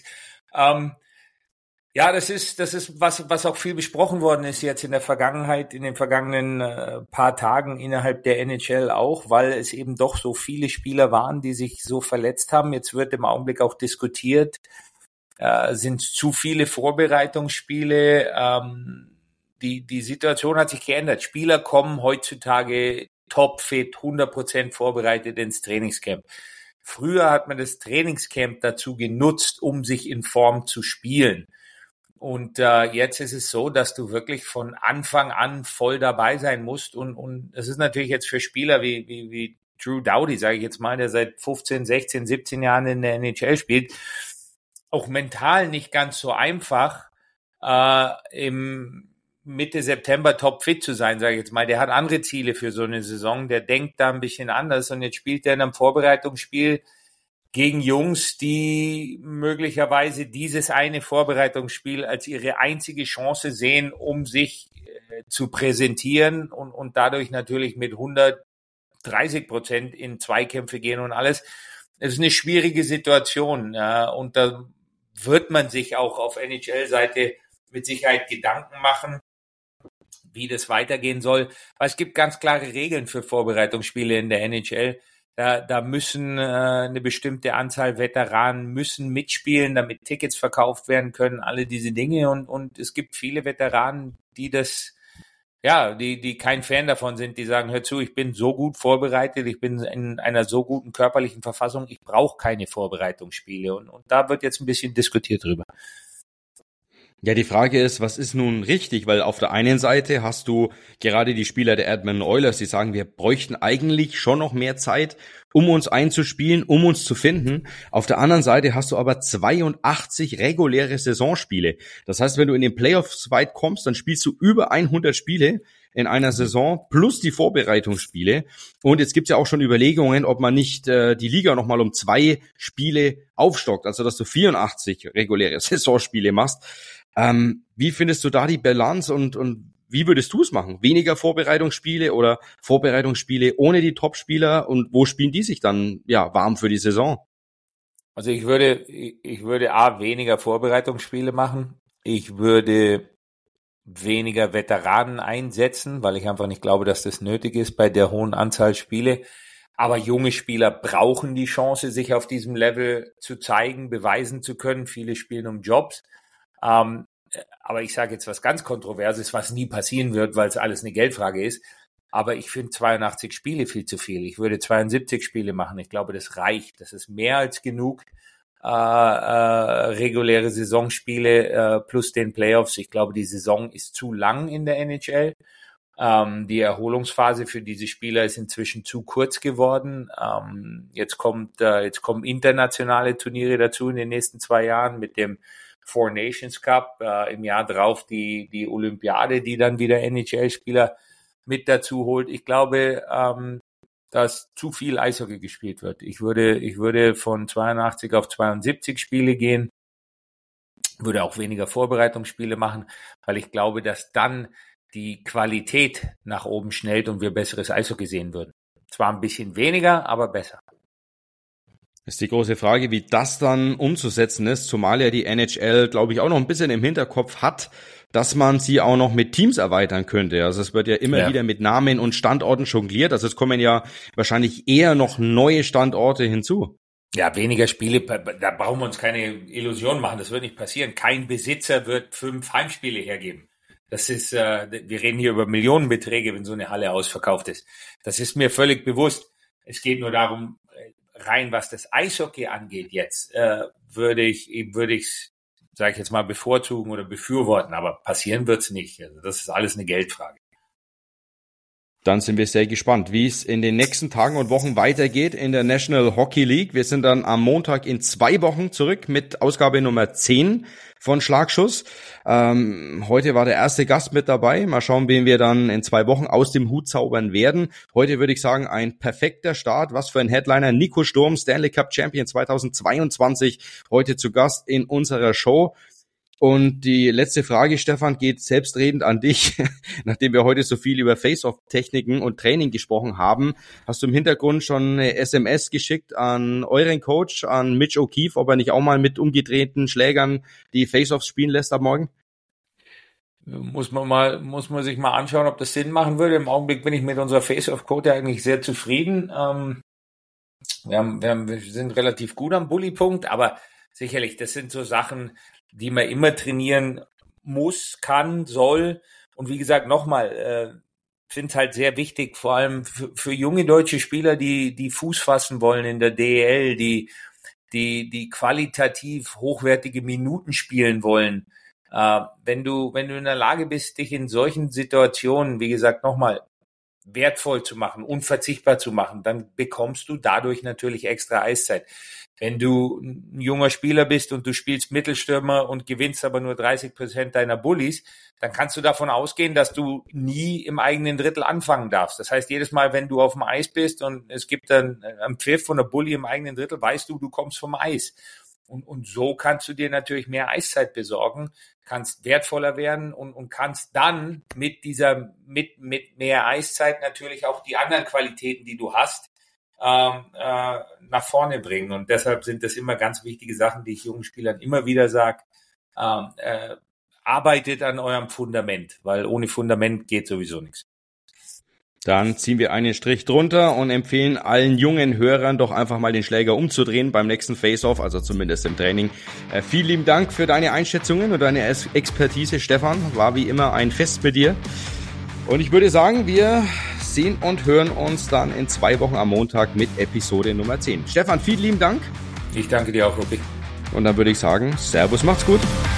Ja, das ist was auch viel besprochen worden ist jetzt in der Vergangenheit, in den vergangenen paar Tagen innerhalb der NHL auch, weil es eben doch so viele Spieler waren, die sich so verletzt haben. Jetzt wird im Augenblick auch diskutiert, sind zu viele Vorbereitungsspiele. Die Situation hat sich geändert. Spieler kommen heutzutage topfit, 100% vorbereitet ins Trainingscamp. Früher hat man das Trainingscamp dazu genutzt, um sich in Form zu spielen. Und jetzt ist es so, dass du wirklich von Anfang an voll dabei sein musst. Und es ist natürlich jetzt für Spieler wie Drew Doughty, sage ich jetzt mal, der seit 15, 16, 17 Jahren in der NHL spielt, auch mental nicht ganz so einfach, im Mitte September topfit zu sein, sage ich jetzt mal. Der hat andere Ziele für so eine Saison, der denkt da ein bisschen anders und jetzt spielt er in einem Vorbereitungsspiel gegen Jungs, die möglicherweise dieses eine Vorbereitungsspiel als ihre einzige Chance sehen, um sich zu präsentieren und dadurch natürlich mit 130% in Zweikämpfe gehen und alles. Es ist eine schwierige Situation, ja, und da wird man sich auch auf NHL-Seite mit Sicherheit Gedanken machen, wie das weitergehen soll. Weil es gibt ganz klare Regeln für Vorbereitungsspiele in der NHL. Da müssen eine bestimmte Anzahl Veteranen müssen mitspielen, damit Tickets verkauft werden können, alle diese Dinge. Und es gibt viele Veteranen, die die kein Fan davon sind, die sagen, hör zu, ich bin so gut vorbereitet, ich bin in einer so guten körperlichen Verfassung, ich brauche keine Vorbereitungsspiele. Und da wird jetzt ein bisschen diskutiert drüber. Ja, die Frage ist, was ist nun richtig? Weil auf der einen Seite hast du gerade die Spieler der Edmonton Oilers, die sagen, wir bräuchten eigentlich schon noch mehr Zeit, um uns einzuspielen, um uns zu finden. Auf der anderen Seite hast du aber 82 reguläre Saisonspiele. Das heißt, wenn du in den Playoffs weit kommst, dann spielst du über 100 Spiele in einer Saison plus die Vorbereitungsspiele. Und jetzt gibt's ja auch schon Überlegungen, ob man nicht die Liga nochmal um 2 Spiele aufstockt, also dass du 84 reguläre Saisonspiele machst. Wie findest du da die Balance und wie würdest du es machen? Weniger Vorbereitungsspiele oder Vorbereitungsspiele ohne die Topspieler und wo spielen die sich dann warm für die Saison? Also ich würde weniger Vorbereitungsspiele machen. Ich würde weniger Veteranen einsetzen, weil ich einfach nicht glaube, dass das nötig ist bei der hohen Anzahl Spiele. Aber junge Spieler brauchen die Chance, sich auf diesem Level zu zeigen, beweisen zu können. Viele spielen um Jobs. Aber ich sage jetzt was ganz Kontroverses, was nie passieren wird, weil es alles eine Geldfrage ist. Aber ich finde 82 Spiele viel zu viel. Ich würde 72 Spiele machen. Ich glaube, das reicht. Das ist mehr als genug reguläre Saisonspiele plus den Playoffs. Ich glaube, die Saison ist zu lang in der NHL. Die Erholungsphase für diese Spieler ist inzwischen zu kurz geworden. Jetzt kommen internationale Turniere dazu in den nächsten 2 Jahren mit dem Four Nations Cup, im Jahr drauf die Olympiade, die dann wieder NHL-Spieler mit dazu holt. Ich glaube, dass zu viel Eishockey gespielt wird. Ich würde von 82 auf 72 Spiele gehen, würde auch weniger Vorbereitungsspiele machen, weil ich glaube, dass dann die Qualität nach oben schnellt und wir besseres Eishockey sehen würden. Zwar ein bisschen weniger, aber besser. Das ist die große Frage, wie das dann umzusetzen ist, zumal ja die NHL, glaube ich, auch noch ein bisschen im Hinterkopf hat, dass man sie auch noch mit Teams erweitern könnte. Also es wird ja immer wieder mit Namen und Standorten jongliert. Also es kommen ja wahrscheinlich eher noch neue Standorte hinzu. Ja, weniger Spiele, da brauchen wir uns keine Illusion machen. Das wird nicht passieren. Kein Besitzer wird 5 Heimspiele hergeben. Das ist, wir reden hier über Millionenbeträge, wenn so eine Halle ausverkauft ist. Das ist mir völlig bewusst. Es geht nur darum, rein was das Eishockey angeht jetzt, würde ich, sage ich jetzt mal, bevorzugen oder befürworten, aber passieren wird's nicht. Also das ist alles eine Geldfrage. Dann sind wir sehr gespannt, wie es in den nächsten Tagen und Wochen weitergeht in der National Hockey League. Wir sind dann am Montag in 2 Wochen zurück mit Ausgabe Nummer 10 von Schlagschuss. Heute war der erste Gast mit dabei. Mal schauen, wen wir dann in 2 Wochen aus dem Hut zaubern werden. Heute würde ich sagen, ein perfekter Start. Was für ein Headliner. Nico Sturm, Stanley Cup Champion 2022, heute zu Gast in unserer Show. Und die letzte Frage, Stefan, geht selbstredend an dich. Nachdem wir heute so viel über Face-Off-Techniken und Training gesprochen haben, hast du im Hintergrund schon eine SMS geschickt an euren Coach, an Mitch O'Keefe, ob er nicht auch mal mit umgedrehten Schlägern die Face-Offs spielen lässt ab morgen? Muss man sich mal anschauen, ob das Sinn machen würde. Im Augenblick bin ich mit unserer Face-Off-Quote eigentlich sehr zufrieden. Wir sind relativ gut am Bully-Punkt, aber sicherlich, das sind so Sachen, die man immer trainieren muss, kann, soll. Und wie gesagt, nochmal, finde es halt sehr wichtig, vor allem für junge deutsche Spieler, die Fuß fassen wollen in der DEL, die qualitativ hochwertige Minuten spielen wollen. Wenn du in der Lage bist, dich in solchen Situationen, wie gesagt, nochmal, wertvoll zu machen, unverzichtbar zu machen, dann bekommst du dadurch natürlich extra Eiszeit. Wenn du ein junger Spieler bist und du spielst Mittelstürmer und gewinnst aber nur 30% deiner Bullies, dann kannst du davon ausgehen, dass du nie im eigenen Drittel anfangen darfst. Das heißt, jedes Mal, wenn du auf dem Eis bist und es gibt dann einen Pfiff von der Bully im eigenen Drittel, weißt du, du kommst vom Eis. Und so kannst du dir natürlich mehr Eiszeit besorgen, kannst wertvoller werden und kannst dann mit mehr Eiszeit natürlich auch die anderen Qualitäten, die du hast, nach vorne bringen. Und deshalb sind das immer ganz wichtige Sachen, die ich jungen Spielern immer wieder sage. Arbeitet an eurem Fundament, weil ohne Fundament geht sowieso nichts. Dann ziehen wir einen Strich drunter und empfehlen allen jungen Hörern doch einfach mal den Schläger umzudrehen beim nächsten Face-Off, also zumindest im Training. Vielen lieben Dank für deine Einschätzungen und deine Expertise, Stefan. War wie immer ein Fest mit dir. Und ich würde sagen, wir sehen und hören uns dann in 2 Wochen am Montag mit Episode Nummer 10. Stefan, vielen lieben Dank. Ich danke dir auch, Rupi. Und dann würde ich sagen, Servus, macht's gut.